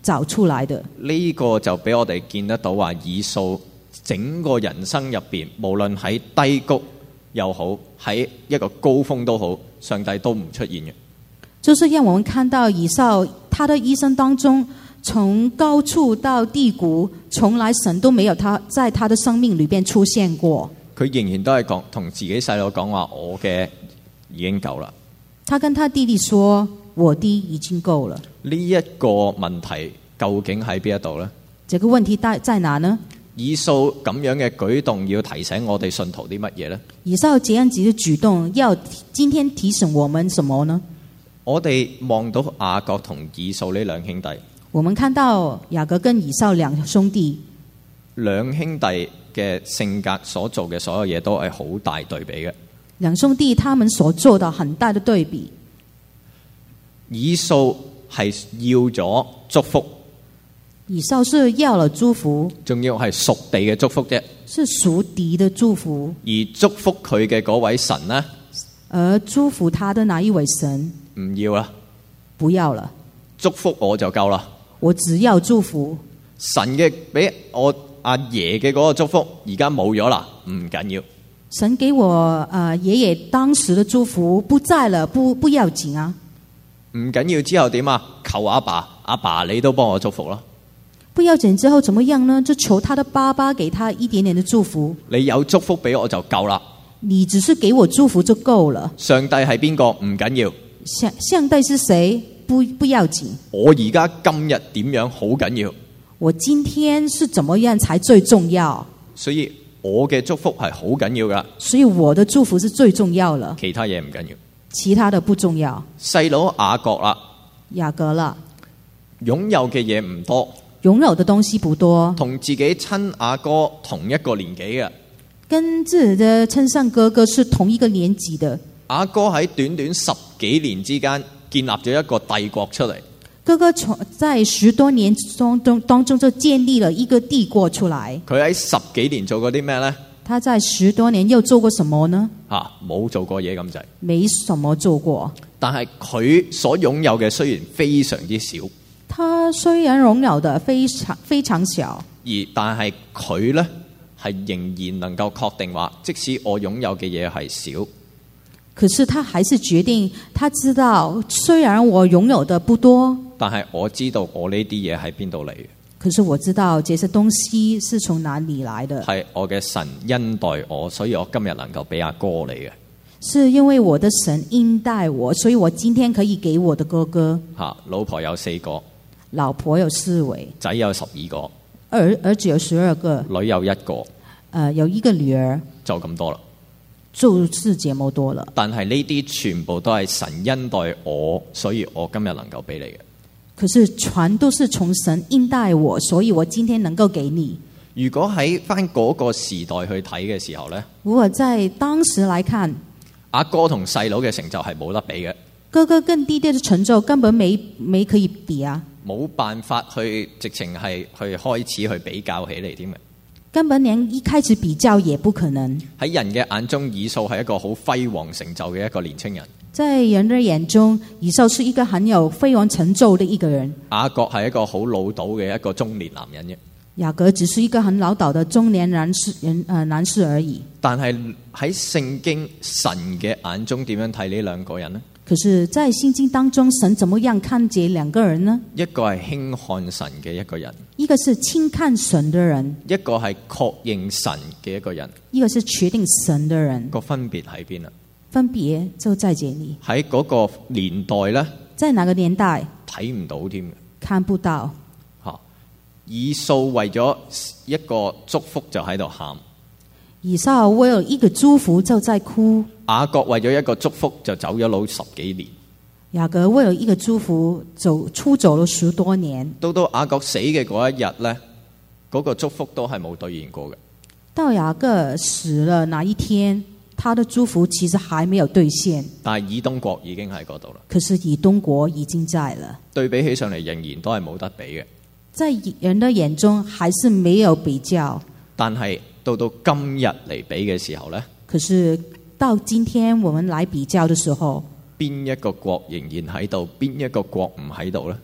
找出來的。 呢個就俾我哋見得到話，以掃整個人生入邊，無論喺低谷又好，喺一個高峰都好，上帝都唔出現嘅。 就是讓我們看到以掃他的一生當中，從高處到低谷，從來神都沒有在他的生命裏邊出現過。 佢仍然都係同自己細佬講話，我嘅已經夠啦。 他跟他弟弟說，我的已經夠了。 呢一個問題究竟喺邊一度呢？ 這個問題在哪呢？ 以掃咁樣嘅舉動要提醒我哋信徒啲乜嘢呢？ 以掃這樣子嘅舉動要今天提醒我們什麼呢？ 我哋望到雅各同以掃呢兩兄弟， 我們看到雅各跟以掃兩兄弟， 兩兄弟嘅性格所做嘅所有嘢都係好大對比嘅。 兩兄弟他們所做的很大的對比。 以掃係要咗祝福， 以掃是要了祝福， 仲要係屬地嘅祝福啫。 是屬地的祝福。 而祝福佢嘅嗰位神呢， 而祝福他的那一位神唔要啦， 不要了， 祝福我就夠啦。 我只要祝福。 神嘅俾我阿爺嘅嗰個祝福，而家冇咗啦，唔緊要。 神給我爺爺當時的祝福不在了，不要緊啊。 唔緊要之後點啊？求阿爸，阿爸你都幫我祝福啦。 不要緊之後怎麼樣呢？就求他的爸爸給他一點點的祝福。 你有祝福俾我就夠啦。 你只是給我祝福就夠了。 上帝係邊個唔緊要， 上帝是誰不要緊。 我而家今日點樣好緊要。 我今天是怎麼樣才最重要？ 所以我嘅祝福係好緊要噶。 所以我的祝福是最重要了， 其他嘢唔緊要， 其他的不重要。 細佬雅各啦， 雅各啦， 擁有嘅嘢唔多， 擁有的東西不多， 同自己親阿哥同一個年紀嘅。 跟自己的親生哥哥是同一個年紀的。 雅各喺短短10幾年之間建立咗一個帝國出嚟。 哥哥在10多年當中就建立了一個帝國出來。 佢喺10幾年做過啲咩呢？ 他在10多年又做過什麼呢？ 冇做過嘢咁滯， 沒什麼做過。 但係佢所擁有嘅雖然非常之少， 他雖然擁有的非常小， 但係佢呢係仍然能夠確定話，即使我擁有嘅嘢係少， 可是他還是決定，他知道雖然我擁有的不多， 但係我知道我呢啲嘢喺邊度嚟嘅。 可是我知道這些東西是從哪裡來的， 係我嘅神恩待我，所以我今日能夠俾阿哥你嘅。 是因為我的神恩待我，所以我今天可以給我的哥哥。 老婆有4個， 老婆有4位， 仔有12個， 兒子有12個， 女有1個， 有一個女兒， 就咁多啦。 就是這麼多了。 但係呢啲全部都係神恩待我，所以我今日能夠俾你嘅。 可是全都是從神恩待我，所以我今天能夠給你。 如果喺翻嗰個時代去睇嘅時候呢， 如果在當時來看， 阿哥同細佬嘅成就係冇得比嘅。 哥哥跟弟弟嘅成就根本沒可以比啊， 冇辦法去直情係去開始去比較起嚟添嘅。 根本連一開始比較也不可能。 喺人嘅眼中，以掃係一個好輝煌成就嘅一個年輕人。 在人的眼中，以掃是一個很有輝煌成就的一個人。 雅各係一個好老道嘅一個中年男人啫。 雅各只是一個很老道的中年男士而已。 但係喺聖經神嘅眼中點樣睇呢兩個人呢？ 可是在聖經當中，神怎麼樣看這兩個人呢？ 一個係輕看神嘅一個人， 一個是輕看神的人， 一個係確認神嘅一個人， 一個是確定神的人。 個分別喺邊啊？ 分別就在這裡。 喺嗰個年代呢， 在哪個年代睇唔到添嘅， 看不到。 以掃為咗一個祝福就喺度喊， 以掃為了一個祝福就在哭。 雅各為咗一個祝福就走咗佬10幾年。 雅各為了一個祝福出走了10多年。 到雅各死嘅嗰一日呢，嗰個祝福都係冇兌現過嘅。 到雅各死了那一天，他的祝福其實還沒有兌現。 但係以東國已經喺嗰度啦。 可是以東國已經在了。 對比起上嚟，仍然都係冇得比嘅。 在人的眼中還是沒有比較。 但係到今日嚟比嘅時候呢， 可是到今天我們來比較的時候， 邊一個國仍然喺度，邊一個國唔喺度呢？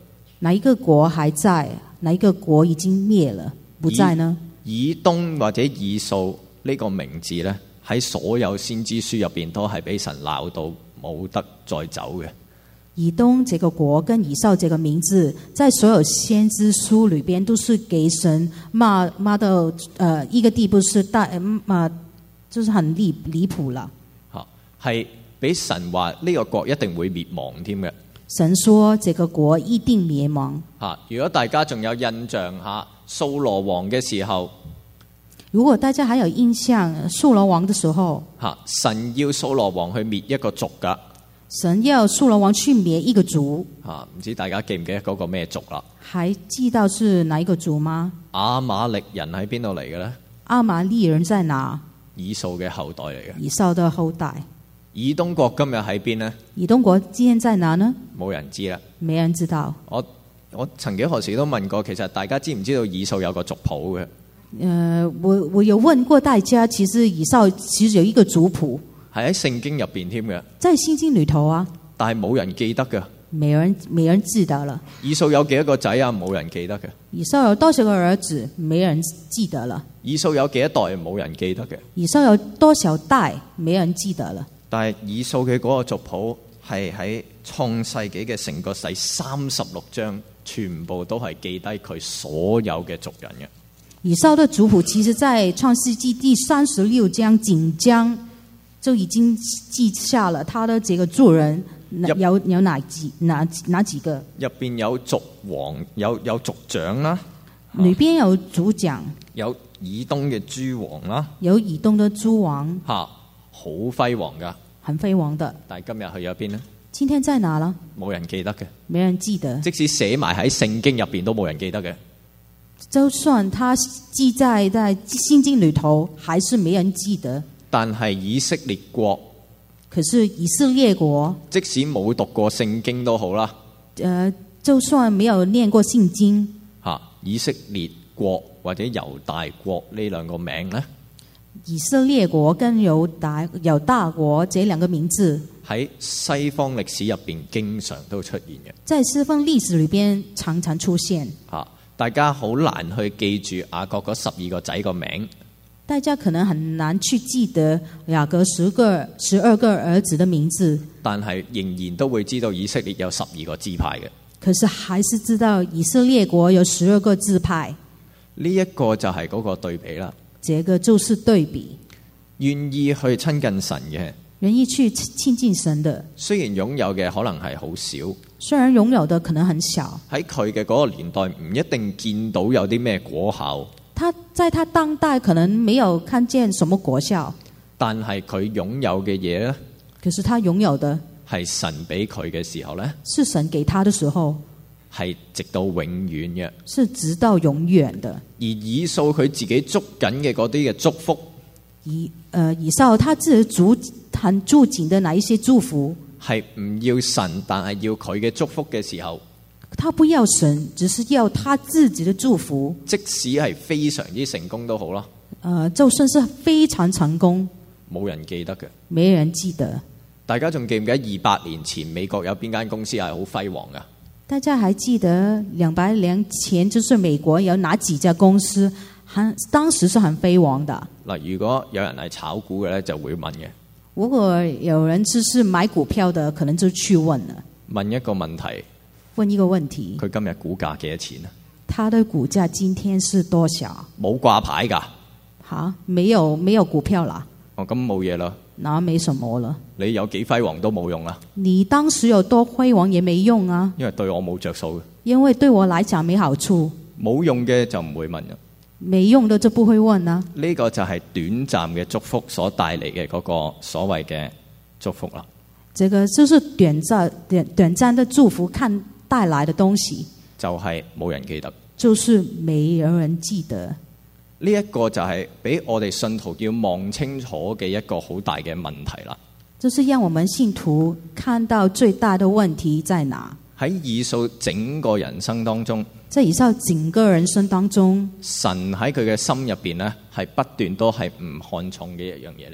哪一個國還在？哪一個國已經滅了，不在呢？ 以東或者以掃呢個名字呢，喺所有先知書入邊都係俾神鬧到冇得再走嘅。 以東這個國跟以掃這個名字，在所有先知書裏邊都是給神罵到一個地步是就是很離譜啦。 嚇，係俾神話呢個國一定會滅亡添嘅。 神說這個國一定滅亡。 嚇，如果大家仲有印象嚇，掃羅王嘅時候， 如果大家還有印象，掃羅王嘅時候， 嚇，神要掃羅王去滅一個族㗎。 神要掃羅王去滅一個族。 嚇，唔知大家記唔記得嗰個咩族啦？ 還記到是哪一個族嗎？ 亞瑪力人喺邊度嚟嘅呢？ 亞瑪力人在哪？ 以掃嘅後代嚟嘅。 以掃的後代。 以東國今日喺邊呢？ 以東國今天在哪呢？ 冇人知啦。 沒人知道。 我曾幾何時都問過，其實大家知唔知道以掃有個族譜嘅？ 我有問過大家，其實以掃其實有一個族譜， 係喺聖經入邊添嘅。 在聖經裏頭啊， 但係冇人記得嘅。 沒人記得了。 以掃有幾多個仔啊？冇人記得嘅。 以掃有多少個兒子？沒人記得了。 以掃有幾多代？冇人記得嘅。 以掃有多少代？沒人記得了。但係以掃嘅嗰個族譜係喺創世紀嘅成個第36章，全部都係記低佢所有嘅族人嘅。 以掃的族譜其實在創世紀第36章緊章就已經記下了他的這個族人有哪幾個？ 入邊有族王，有族長啦， 裏邊有族長， 有以東嘅諸王啦， 有以東的諸王， 好輝煌噶， 很輝煌的。 但係今日去咗邊呢？ 今天在哪了？ 冇人記得嘅， 沒人記得。 即使寫埋喺聖經入邊都冇人記得嘅。 就算他記在聖經裏頭，還是沒人記得。但係以色列國，可是以色列國，即使冇讀過聖經都好啦。就算沒有念過聖經，以色列國或者猶大國呢兩個名呢？以色列國跟猶大國這兩個名字喺西方歷史入邊經常都出現嘅，在西方歷史裏邊常常出現。大家好難去記住雅各嗰12個仔個名，大家可能很難去記得雅各12個兒子的名字，但係仍然都會知道以色列有12個支派嘅。可是還是知道以色列國有12個支派，呢一個就係嗰個對比啦。這個就是對比，願意去親近神嘅，願意去親近神的，雖然擁有嘅可能係好少，雖然擁有的可能很小，喺佢嘅嗰個年代唔一定見到有啲咩果效。在他當代可能沒有看見什麼果效，但係佢擁有嘅嘢呢？可是他擁有的係神俾佢嘅時候呢？是神給他的時候，係直到永遠嘅，是直到永遠的。而以掃佢自己捉緊嘅嗰啲嘅祝福，以掃他自己很捉緊的那一些祝福，係唔要神，但係要佢嘅祝福嘅時候，他不要神，只是要他自己的祝福。即使係非常之成功都好啦，就算是非常成功，冇人記得嘅，沒人記得。大家仲記唔記得200年前美國有邊間公司係好輝煌噶？大家還記得200年前就是美國有哪幾家公司當時是很輝煌的？嗱，如果有人係炒股嘅咧，就會問嘅。如果有人就是買股票的，可能就去問了。問一個問題。問一個問題。佢今日股價幾多錢啊？他的股價今天是多少？冇掛牌噶。吓，沒有股票啦。哦，咁冇嘢啦。那沒什麼了。你有幾輝煌都冇用啦。你當時有多輝煌也沒用啊。因為對我冇着數嘅。因為對我來講沒好處。冇用嘅就唔會問嘅。沒用的就不會問啊。呢個就係短暫嘅祝福所帶嚟嘅嗰個所謂嘅祝福啦。這個就是短暫的祝福看帶來的東西，就係冇人記得，就是沒有人記得。呢一個就係俾我哋信徒要望清楚嘅一個好大嘅問題啦。就是讓我們信徒看到最大的問題在哪？喺以掃整個人生當中，在以掃整個人生當中，神喺佢嘅心入邊呢，係不斷都係唔看重嘅一樣嘢嚟嘅。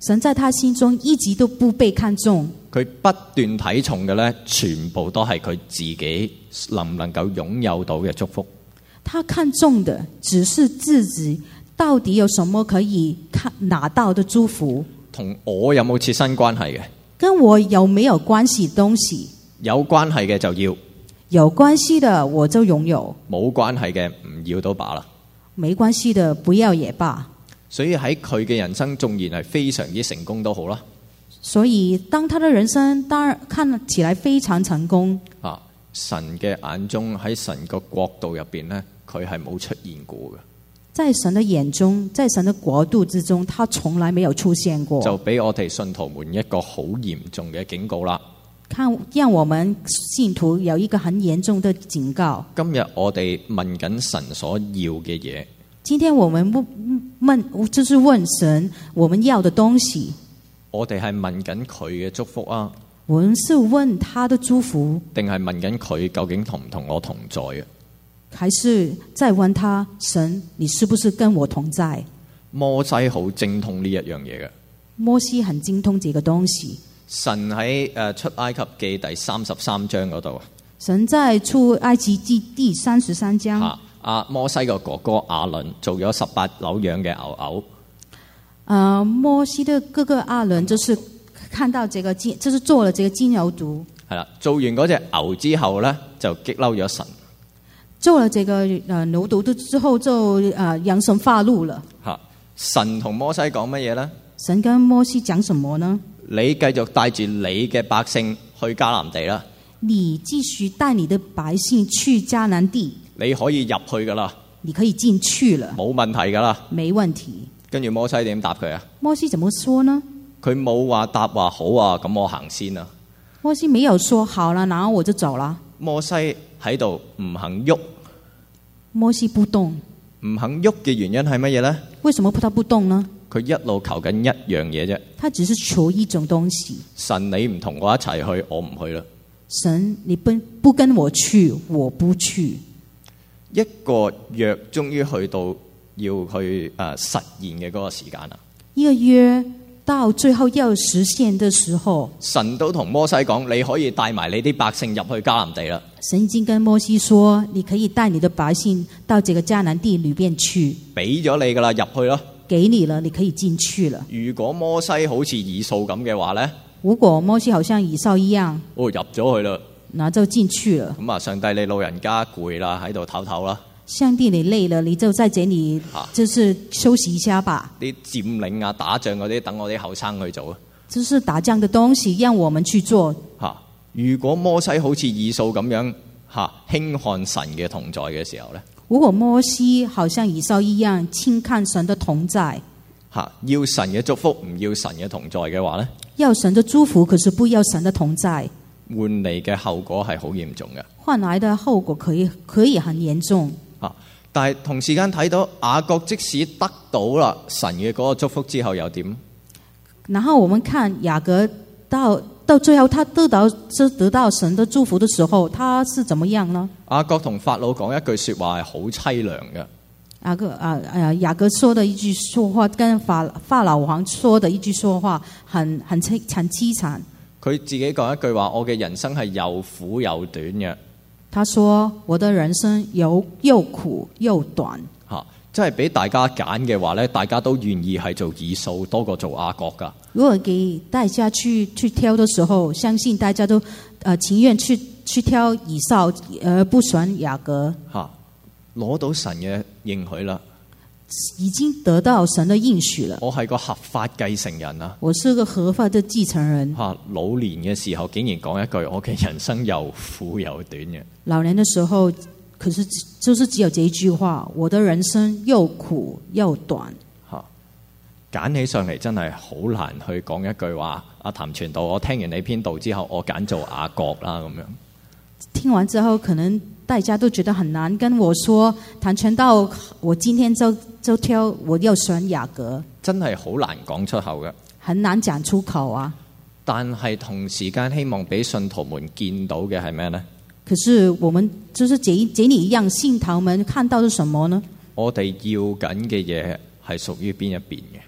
神在他心中一直都不被看重， 佢不斷睇重嘅呢，全部都係佢自己能唔能夠擁有到嘅祝福。 他看重的只是自己到底有什麼可以拿到的祝福， 同我有冇切身關係嘅？ 跟我有沒有關係的東西， 有關係嘅就要， 有關係的我就擁有， 冇關係嘅唔要都罷啦。 沒關係的不要也罷。 所以喺佢嘅人生縱然係非常之成功都好啦。 所以當他的人生當然看起來非常成功， 神嘅眼中喺神個國度入邊呢，佢係冇出現過嘅。 在神的眼中，在神的國度之中，他從來沒有出現過。 就俾我哋信徒們一個好嚴重嘅警告啦。 讓我們信徒有一個很嚴重的警告。 今日我哋問緊神所要嘅嘢。 今天我們就是問神我們要的東西。 我哋係問緊佢嘅祝福啊？ 我們是問他的祝福， 定係問緊佢究竟同唔同我同在嘅？ 還是再問他，神你是不是跟我同在？ 摩西好精通呢一樣嘢嘅。 摩西很精通這個東西。 神喺出埃及記第33章嗰度。 神在出埃及記第33章。 摩西個哥哥亞倫做咗18樓樣嘅牛牛。 摩西的哥哥亞倫就是看到這個就是做了這個金牛犢。係啦， 做完嗰隻牛之後咧，就激嬲咗神。 做了這個牛犢之後就揚神發怒了。 神同摩西講乜嘢呢？ 神跟摩西講什麼呢？ 你繼續帶住你嘅百姓去迦南地啦。 你繼續帶你的百姓去迦南地。 你可以入去噶啦。 你可以進去了。冇問題噶啦。 沒問題。 跟住摩西點答佢啊？ 摩西怎麼說呢？ 佢冇話答話好啊，咁我行先啊。 摩西沒有說好了，然後我就走了。 摩西喺度唔肯喐。 摩西不動。 唔肯喐嘅原因係乜嘢呢？ 為什麼他不動呢？ 佢一路求緊一樣嘢啫。 他只是求一種東西。 神你唔同我一齊去，我唔去啦。 神你不跟我去，我不去。 一個約終於去到要去實現嘅嗰個時間啦。 一個約到最後要實現的時候， 神都同摩西講，你可以帶埋你啲百姓入去迦南地啦。 神已經跟摩西說，你可以帶你的百姓到這個迦南地裏邊去。 俾咗你噶啦，入去咯。 給你了，你可以進去了。 如果摩西好似以掃咁嘅話呢？ 如果摩西好像以掃一樣， 入咗去啦， 那就進去了。 咁上帝你老人家攰啦，喺度唞唞啦。 上帝你累了，你就在這裏就是休息一下吧。 啲佔領啊、打仗嗰啲，等我啲後生去做啊。 就是打仗的東西，讓我們去做。 如果摩西好似以掃咁樣輕看神嘅同在嘅時候呢？ 如果摩西好像以掃一樣輕看神的同在， 要神嘅祝福唔要神嘅同在嘅話呢？ 要神的祝福，可是不要神的同在， 換嚟嘅後果係好嚴重嘅。 換來的後果可以很嚴重。 但係同時間睇到雅各即使得到啦神嘅嗰個祝福之後又點？ 然後我們看雅各到最後，他得到神的祝福的時候，他是怎麼樣呢？ 雅各同法老講一句說話係好淒涼嘅。 雅各說的一句說話，跟法老王說的一句說話，很淒慘。 佢自己講一句話：我嘅人生係又苦又短嘅。 他說：我的人生又苦又短。 即係俾大家揀嘅話咧，大家都願意係做以掃多過做雅各噶。如果給大家去挑的時候，相信大家都情願去挑以掃，而不選雅各。 攞到神嘅應許啦， 已經得到神的應許了。 我係個合法繼承人啊！ 我是個合法的繼承人。 老年嘅時候竟然講一句：我嘅人生又苦又短嘅。 老年的時候。可是就是只有這一句話，我的人生又苦又短。 揀起上嚟真係好難去講一句話。阿譚傳道，我聽完你篇道之後，我揀做雅各啦咁樣。 聽完之後，可能大家都覺得很難跟我說，譚傳道，我今天就挑我要選雅各。真係好難講出口嘅，很難講出口啊。但係同時間希望俾信徒們見到嘅係咩呢？可是我們就是這裏一樣，信徒們看到是什麼呢？我哋要緊嘅嘢係屬於邊一邊嘅？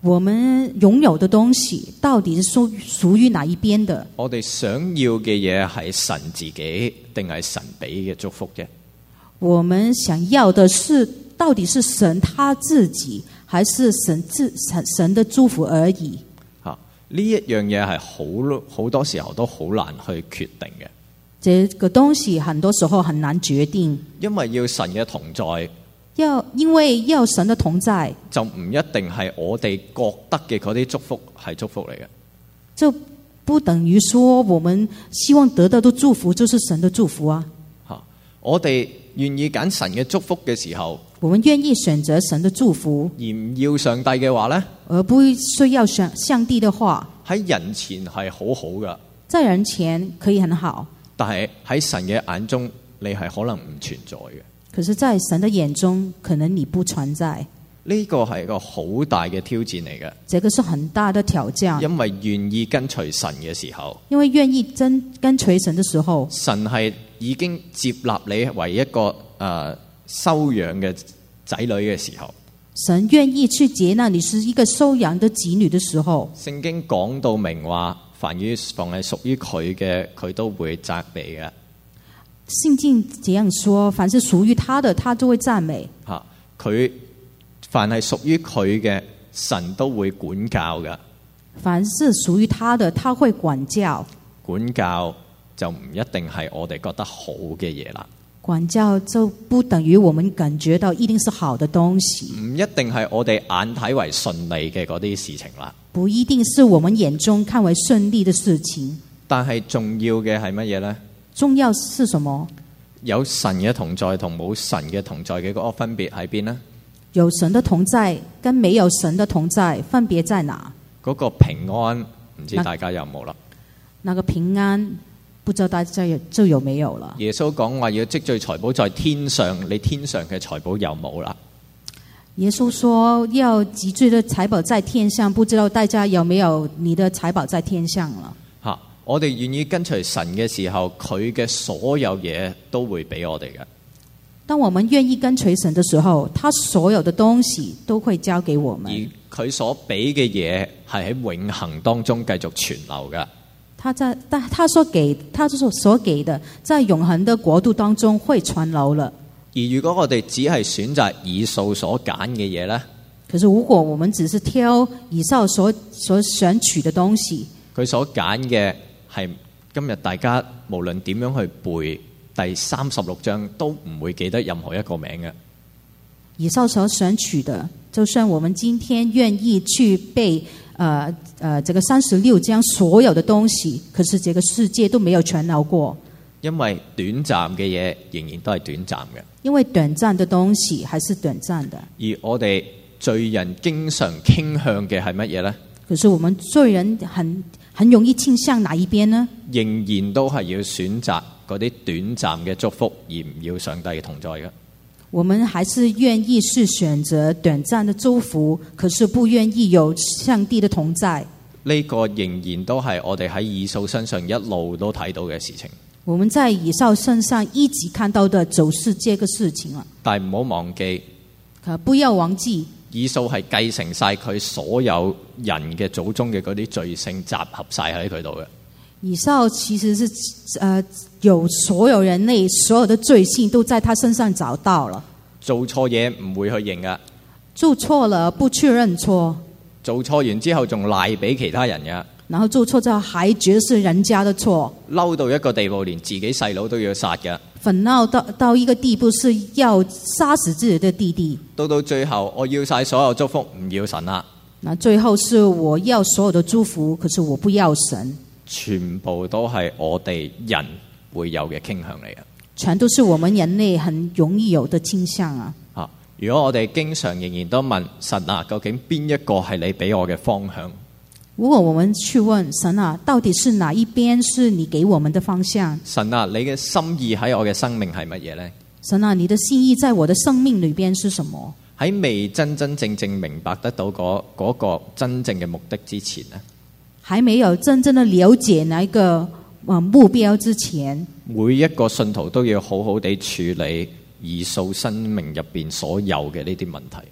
我們擁有的東西到底是屬於哪一邊的？ 我哋想要嘅嘢係神自己定係神俾嘅祝福啫？ 我們想要的是到底是神他自己，還是神的祝福而已？ 呢一樣嘢係好多時候都好難去決定嘅。 這個東西很多時候很難決定， 因為要神嘅同在。 因為要神的同在， 就唔一定係我哋覺得嘅嗰啲祝福係祝福嚟嘅。 就不等於說我們希望得到的祝福就是神的祝福啊。 我哋願意揀神嘅祝福嘅時候， 我們願意選擇神的祝福， 而唔要上帝嘅話呢， 而不需要上帝的話， 喺人前係好好噶， 在人前可以很好， 但係喺神嘅眼中，你係可能唔存在嘅。 可是在神的眼中，可能你不存在。 呢個係個好大嘅挑戰嚟嘅。 這個是很大的挑戰。 因為願意跟隨神嘅時候， 因為願意跟隨神的時候， 神係已經接納你為一個收養嘅仔女嘅時候， 神願意去接納你是一個收養的子女的時候， 聖經講到明話，凡係屬於佢嘅，佢都會責備嘅。 聖經這樣說，凡是屬於他的，他就會讚美。 佢凡係屬於佢嘅，神都會管教嘅。 凡是屬於他的，他會管教。 管教就唔一定係我哋覺得好嘅嘢啦。 管教就不等於我們感覺到一定是好的東西。 唔一定係我哋眼睇為順利嘅嗰啲事情啦。 不一定是我們眼中看為順利的事情。 但係重要嘅係乜嘢呢？ 重要是什麼？ 有神嘅同在同冇神嘅同在嘅嗰個分別喺邊呢？ 有神的同在跟沒有神的同在分別在哪？ 嗰個平安唔知大家有冇啦？ 那個平安不知道大家就有沒有了？ 耶穌講話要積聚財寶在天上，你天上嘅財寶有冇啦？ 耶穌說要積聚的財寶在天上，不知道大家有沒有你的財寶在天上了？ 我哋願意跟隨神嘅時候，佢嘅所有嘢都會俾我哋嘅。 當我們願意跟隨神的時候，他所有的東西都會交給我們。 而佢所俾嘅嘢係喺永恆當中繼續存留嘅。 他所給的，在永恆的國度當中會存留了。 而如果我哋只係選擇以掃所揀嘅嘢呢？ 可是如果我們只是挑以掃所選取的東西， 佢所揀嘅係今日大家無論點樣去背第36章都唔會記得任何一個名嘅。 以掃所選取的，就算我們今天願意去背這個36章所有的東西，可是這個世界都沒有全留過。 因為短暫嘅嘢仍然都係短暫嘅。 因為短暫的東西還是短暫的。 而我哋罪人經常傾向嘅係乜嘢呢？ 可是我們罪人很容易傾向哪一邊呢？仍然都係要選擇嗰啲短暫嘅祝福，而唔要上帝嘅同在嘅。 我們還是願意是選擇短暫的祝福，可是不願意有上帝的同在。 呢個仍然都係我哋喺以掃身上一路都睇到嘅事情。 我們在以掃身上一直看到的就是這個事情了。 但係唔好忘記， 不要忘記。 以掃係繼承晒佢所有人嘅祖宗嘅嗰啲罪性集合晒喺佢度嘅。 以掃其實是有所有人類所有的罪性都在他身上找到了。 做錯嘢唔會去認噶， 做錯了不去認錯， 做錯完之後仲賴俾其他人噶， 然後做錯之後還覺得是人家的錯， 嬲到一個地步，連自己細佬都要殺噶。 憤怒到一個地步，是要殺死自己的弟弟。 到最後，我要晒所有祝福，唔要神啦。 那最後是我要所有的祝福，可是我不要神。 全部都係我哋人會有嘅傾向嚟嘅。 全都是我們人類很容易有的傾向啊！ 如果我哋經常仍然都問神啊，究竟邊一個係你俾我嘅方向？ 如果我們去問神啊，到底是哪一邊是你給我們的方向？ 神啊，你嘅心意喺我嘅生命係乜嘢呢？ 神啊，你的心意在我的生命裏邊是什麼？ 喺未真正明白得到嗰個真正嘅目的之前呢， 還沒有真正的了解那一個目標之前， 每一個信徒都要好好地處理以掃生命入邊所有嘅呢啲問題。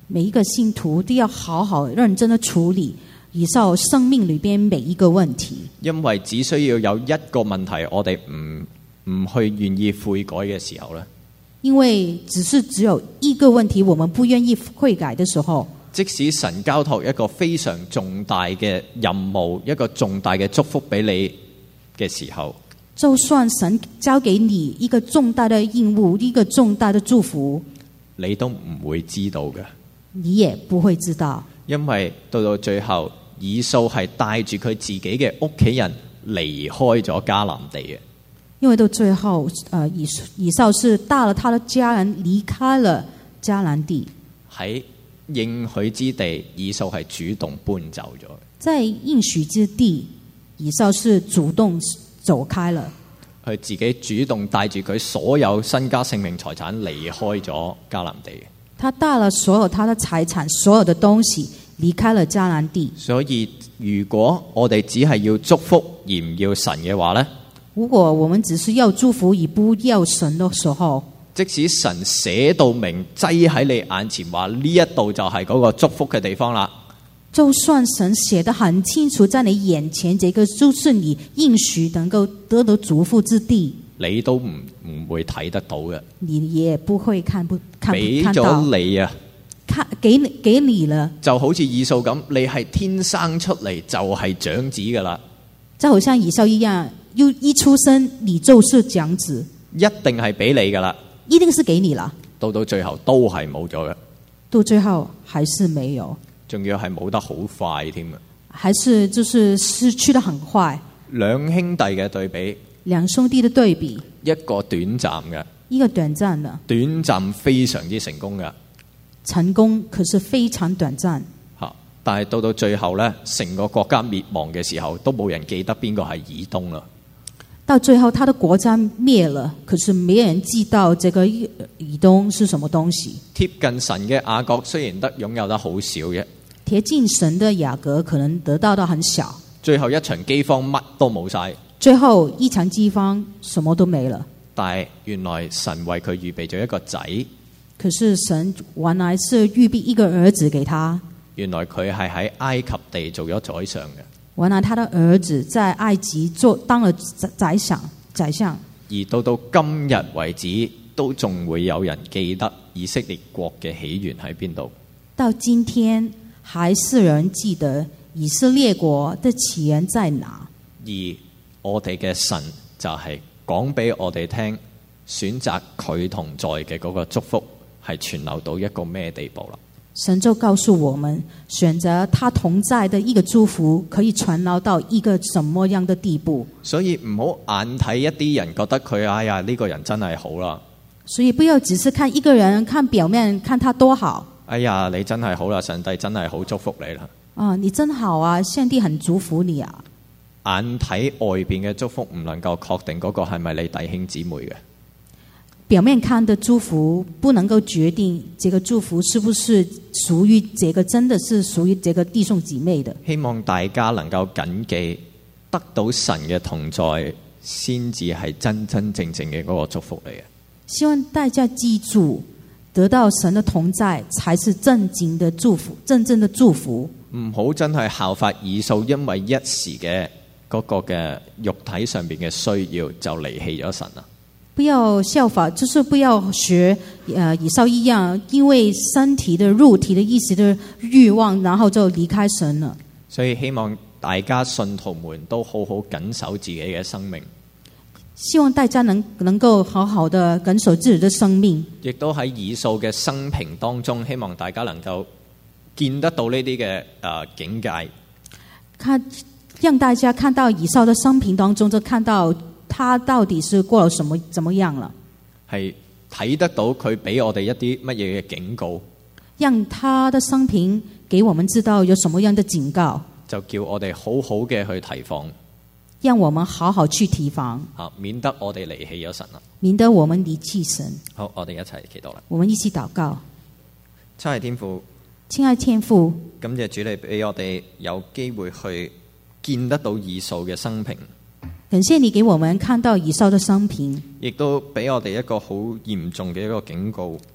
每一個信徒都要好好認真的處理以掃生命裏邊每一個問題。 因為只需要有一個問題，我哋唔去願意悔改嘅時候呢， 因為只有一個問題，我們不願意悔改的時候， 即使神交託一個非常重大嘅任務，一個重大嘅祝福俾你嘅時候， 就算神交給你一個重大的任務，一個重大的祝福， 你都唔會知道嘅， 你也不會知道。 因為到最後，以掃係帶住佢自己嘅屋企人離開咗迦南地嘅。 因為到最後，以掃是帶了他的家人離開了迦南地。 喺應許之地，以掃係主動搬走咗。 在應許之地，以掃是主動走開了。 佢自己主動帶住佢所有身家性命財產離開咗迦南地。 他帶了所有他的財產，所有的東西離開了迦南地。 所以如果我哋只係要祝福而唔要神嘅話呢， 如果我們只是要祝福而不要神的時候， 即使神寫到明擠喺你眼前話呢一度就係嗰個祝福嘅地方啦， 就算神寫得很清楚，在你眼前這個就是你應許能夠得到祝福之地， 你都唔會睇得到嘅。 你也不會看到。 俾咗你啊， 給你了， 就好似以掃咁，你係天生出嚟就係長子噶啦， 就好像以掃一樣，一出生你就是長子， 一定係俾你噶啦， 一定是給你了。 到最後都係冇咗嘅， 到最後還是沒有， 仲要係冇得好快添啊！ 還是就是失去得很快。 兩兄弟嘅對比， 兩兄弟的對比， 一個短暫嘅， 一個短暫的， 短暫非常之成功嘅， 成功可是非常短暫。 但係到最後呢，成個國家滅亡嘅時候，都冇人記得邊個係以東啦。 到最後，他的國家滅了，可是沒人記到這個以東是什麼東西。 貼近神嘅雅各雖然擁有得好少嘅， 貼近神的雅各可能得到的很小。 最後一場饑荒乜都冇晒， 最後一場饑荒什麼都沒了。 但係原來神為佢預備咗一個仔， 可是神原來是預備一個兒子給他。 原來佢係喺埃及地做咗宰相嘅。 原來他的兒子在埃及當了宰相， 而到今日為止，都仲會有人記得以色列國嘅起源喺邊度。 到今天還是有人記得以色列國的起源在哪。 而我哋嘅神就係講俾我哋聽，選擇佢同在嘅嗰個祝福係傳流到一個咩地步啦？ 神就告訴我們，選擇他同在的一個祝福可以傳流到一個什麼樣的地步。 所以唔好眼睇一啲人覺得佢哎呀呢個人真係好啦。 所以不要只是看一個人，看表面，看他多好。 哎呀你真係好啦，上帝真係好祝福你啦。 啊，你真好啊，上帝很祝福你啊。 眼睇外邊嘅祝福唔能夠確定嗰個係咪你弟兄姊妹嘅。 表面看的祝福不能夠決定這個祝福是不是屬於這個，真的是屬於這個弟兄姊妹的。 希望大家能夠謹記，得到神嘅同在先至係真真正正嘅嗰個祝福嚟嘅。 希望大家記住，得到神的同在才是正經的祝福，真正的祝福。 唔好真係效法以掃，因為一時嘅嗰個嘅肉體上邊嘅需要就離棄咗神啦。 不要效法，就是不要學以掃一樣，因為身體的肉體的一時的慾望，然後就離開神了。 所以希望大家信徒們都好好緊守自己嘅生命。 希望大家能夠好好的緊守自己的生命。亦都喺以掃嘅生平當中，希望大家能夠見得到呢啲嘅境界。 讓大家看到以掃的生平當中，就看到他到底是過了什麼怎麼樣了， 係睇得到佢俾我哋一啲乜嘢嘅警告， 讓他的生平給我們知道有什麼樣的警告， 就叫我哋好好嘅去提防， 讓我們好好去提防， 免得我哋離棄咗神啦， 免得我們離棄神。 好，我哋一齊祈禱啦。 我們一起禱告。 親愛天父， 親愛天父， 感謝主你俾我哋有機會去見得到以掃嘅生平。 感謝你給我們看到以掃的生平， 亦都俾我哋一個好嚴重嘅一個警告，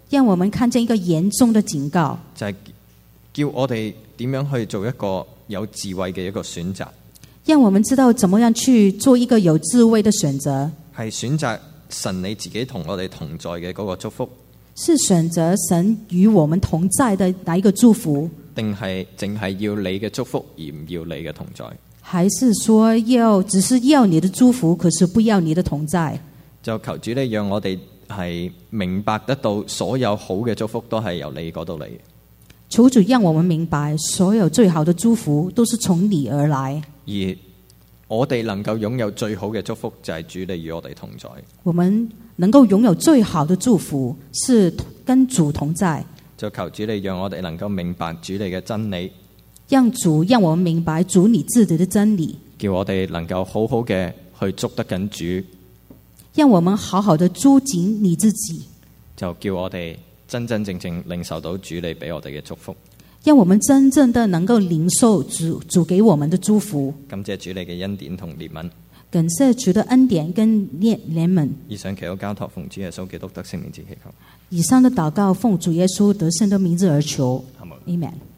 讓我們看見一個嚴重的警告， 就係叫我哋點樣去做一個有智慧嘅一個選擇， 讓我們知道怎麼樣去做一個有智慧的選擇， 係選擇神你自己同我哋同在嘅嗰個祝福， 是選擇神與我們同在的那一個祝福， 定係淨係要你嘅祝福而唔要你嘅同在？ 還是說只是要你的祝福，可是不要你的同在？ 就求主你讓我哋係明白得到，所有好嘅祝福都係由你嗰度嚟。 求主讓我們明白，所有最好的祝福都是從你而來。 而我哋能夠擁有最好嘅祝福，就係主你與我哋同在。 我們能夠擁有最好的祝福，是跟主同在。 就求主你讓我哋能夠明白主你嘅真理， 讓我們明白主你自己的真理， 叫我哋能夠好好嘅去捉得緊主， 讓我們好好的捉緊你自己， 就叫我哋真真正正領受到主你俾我哋嘅祝福。 讓我們真正的能夠領受主給我們的祝福。 感謝主你嘅恩典同憐憫， 感謝主的恩典跟憐憫。 以上祈禱交託奉主耶穌基督得聖名之祈求。 以上的禱告奉主耶穌得勝的名字而求。 阿門。 Amen。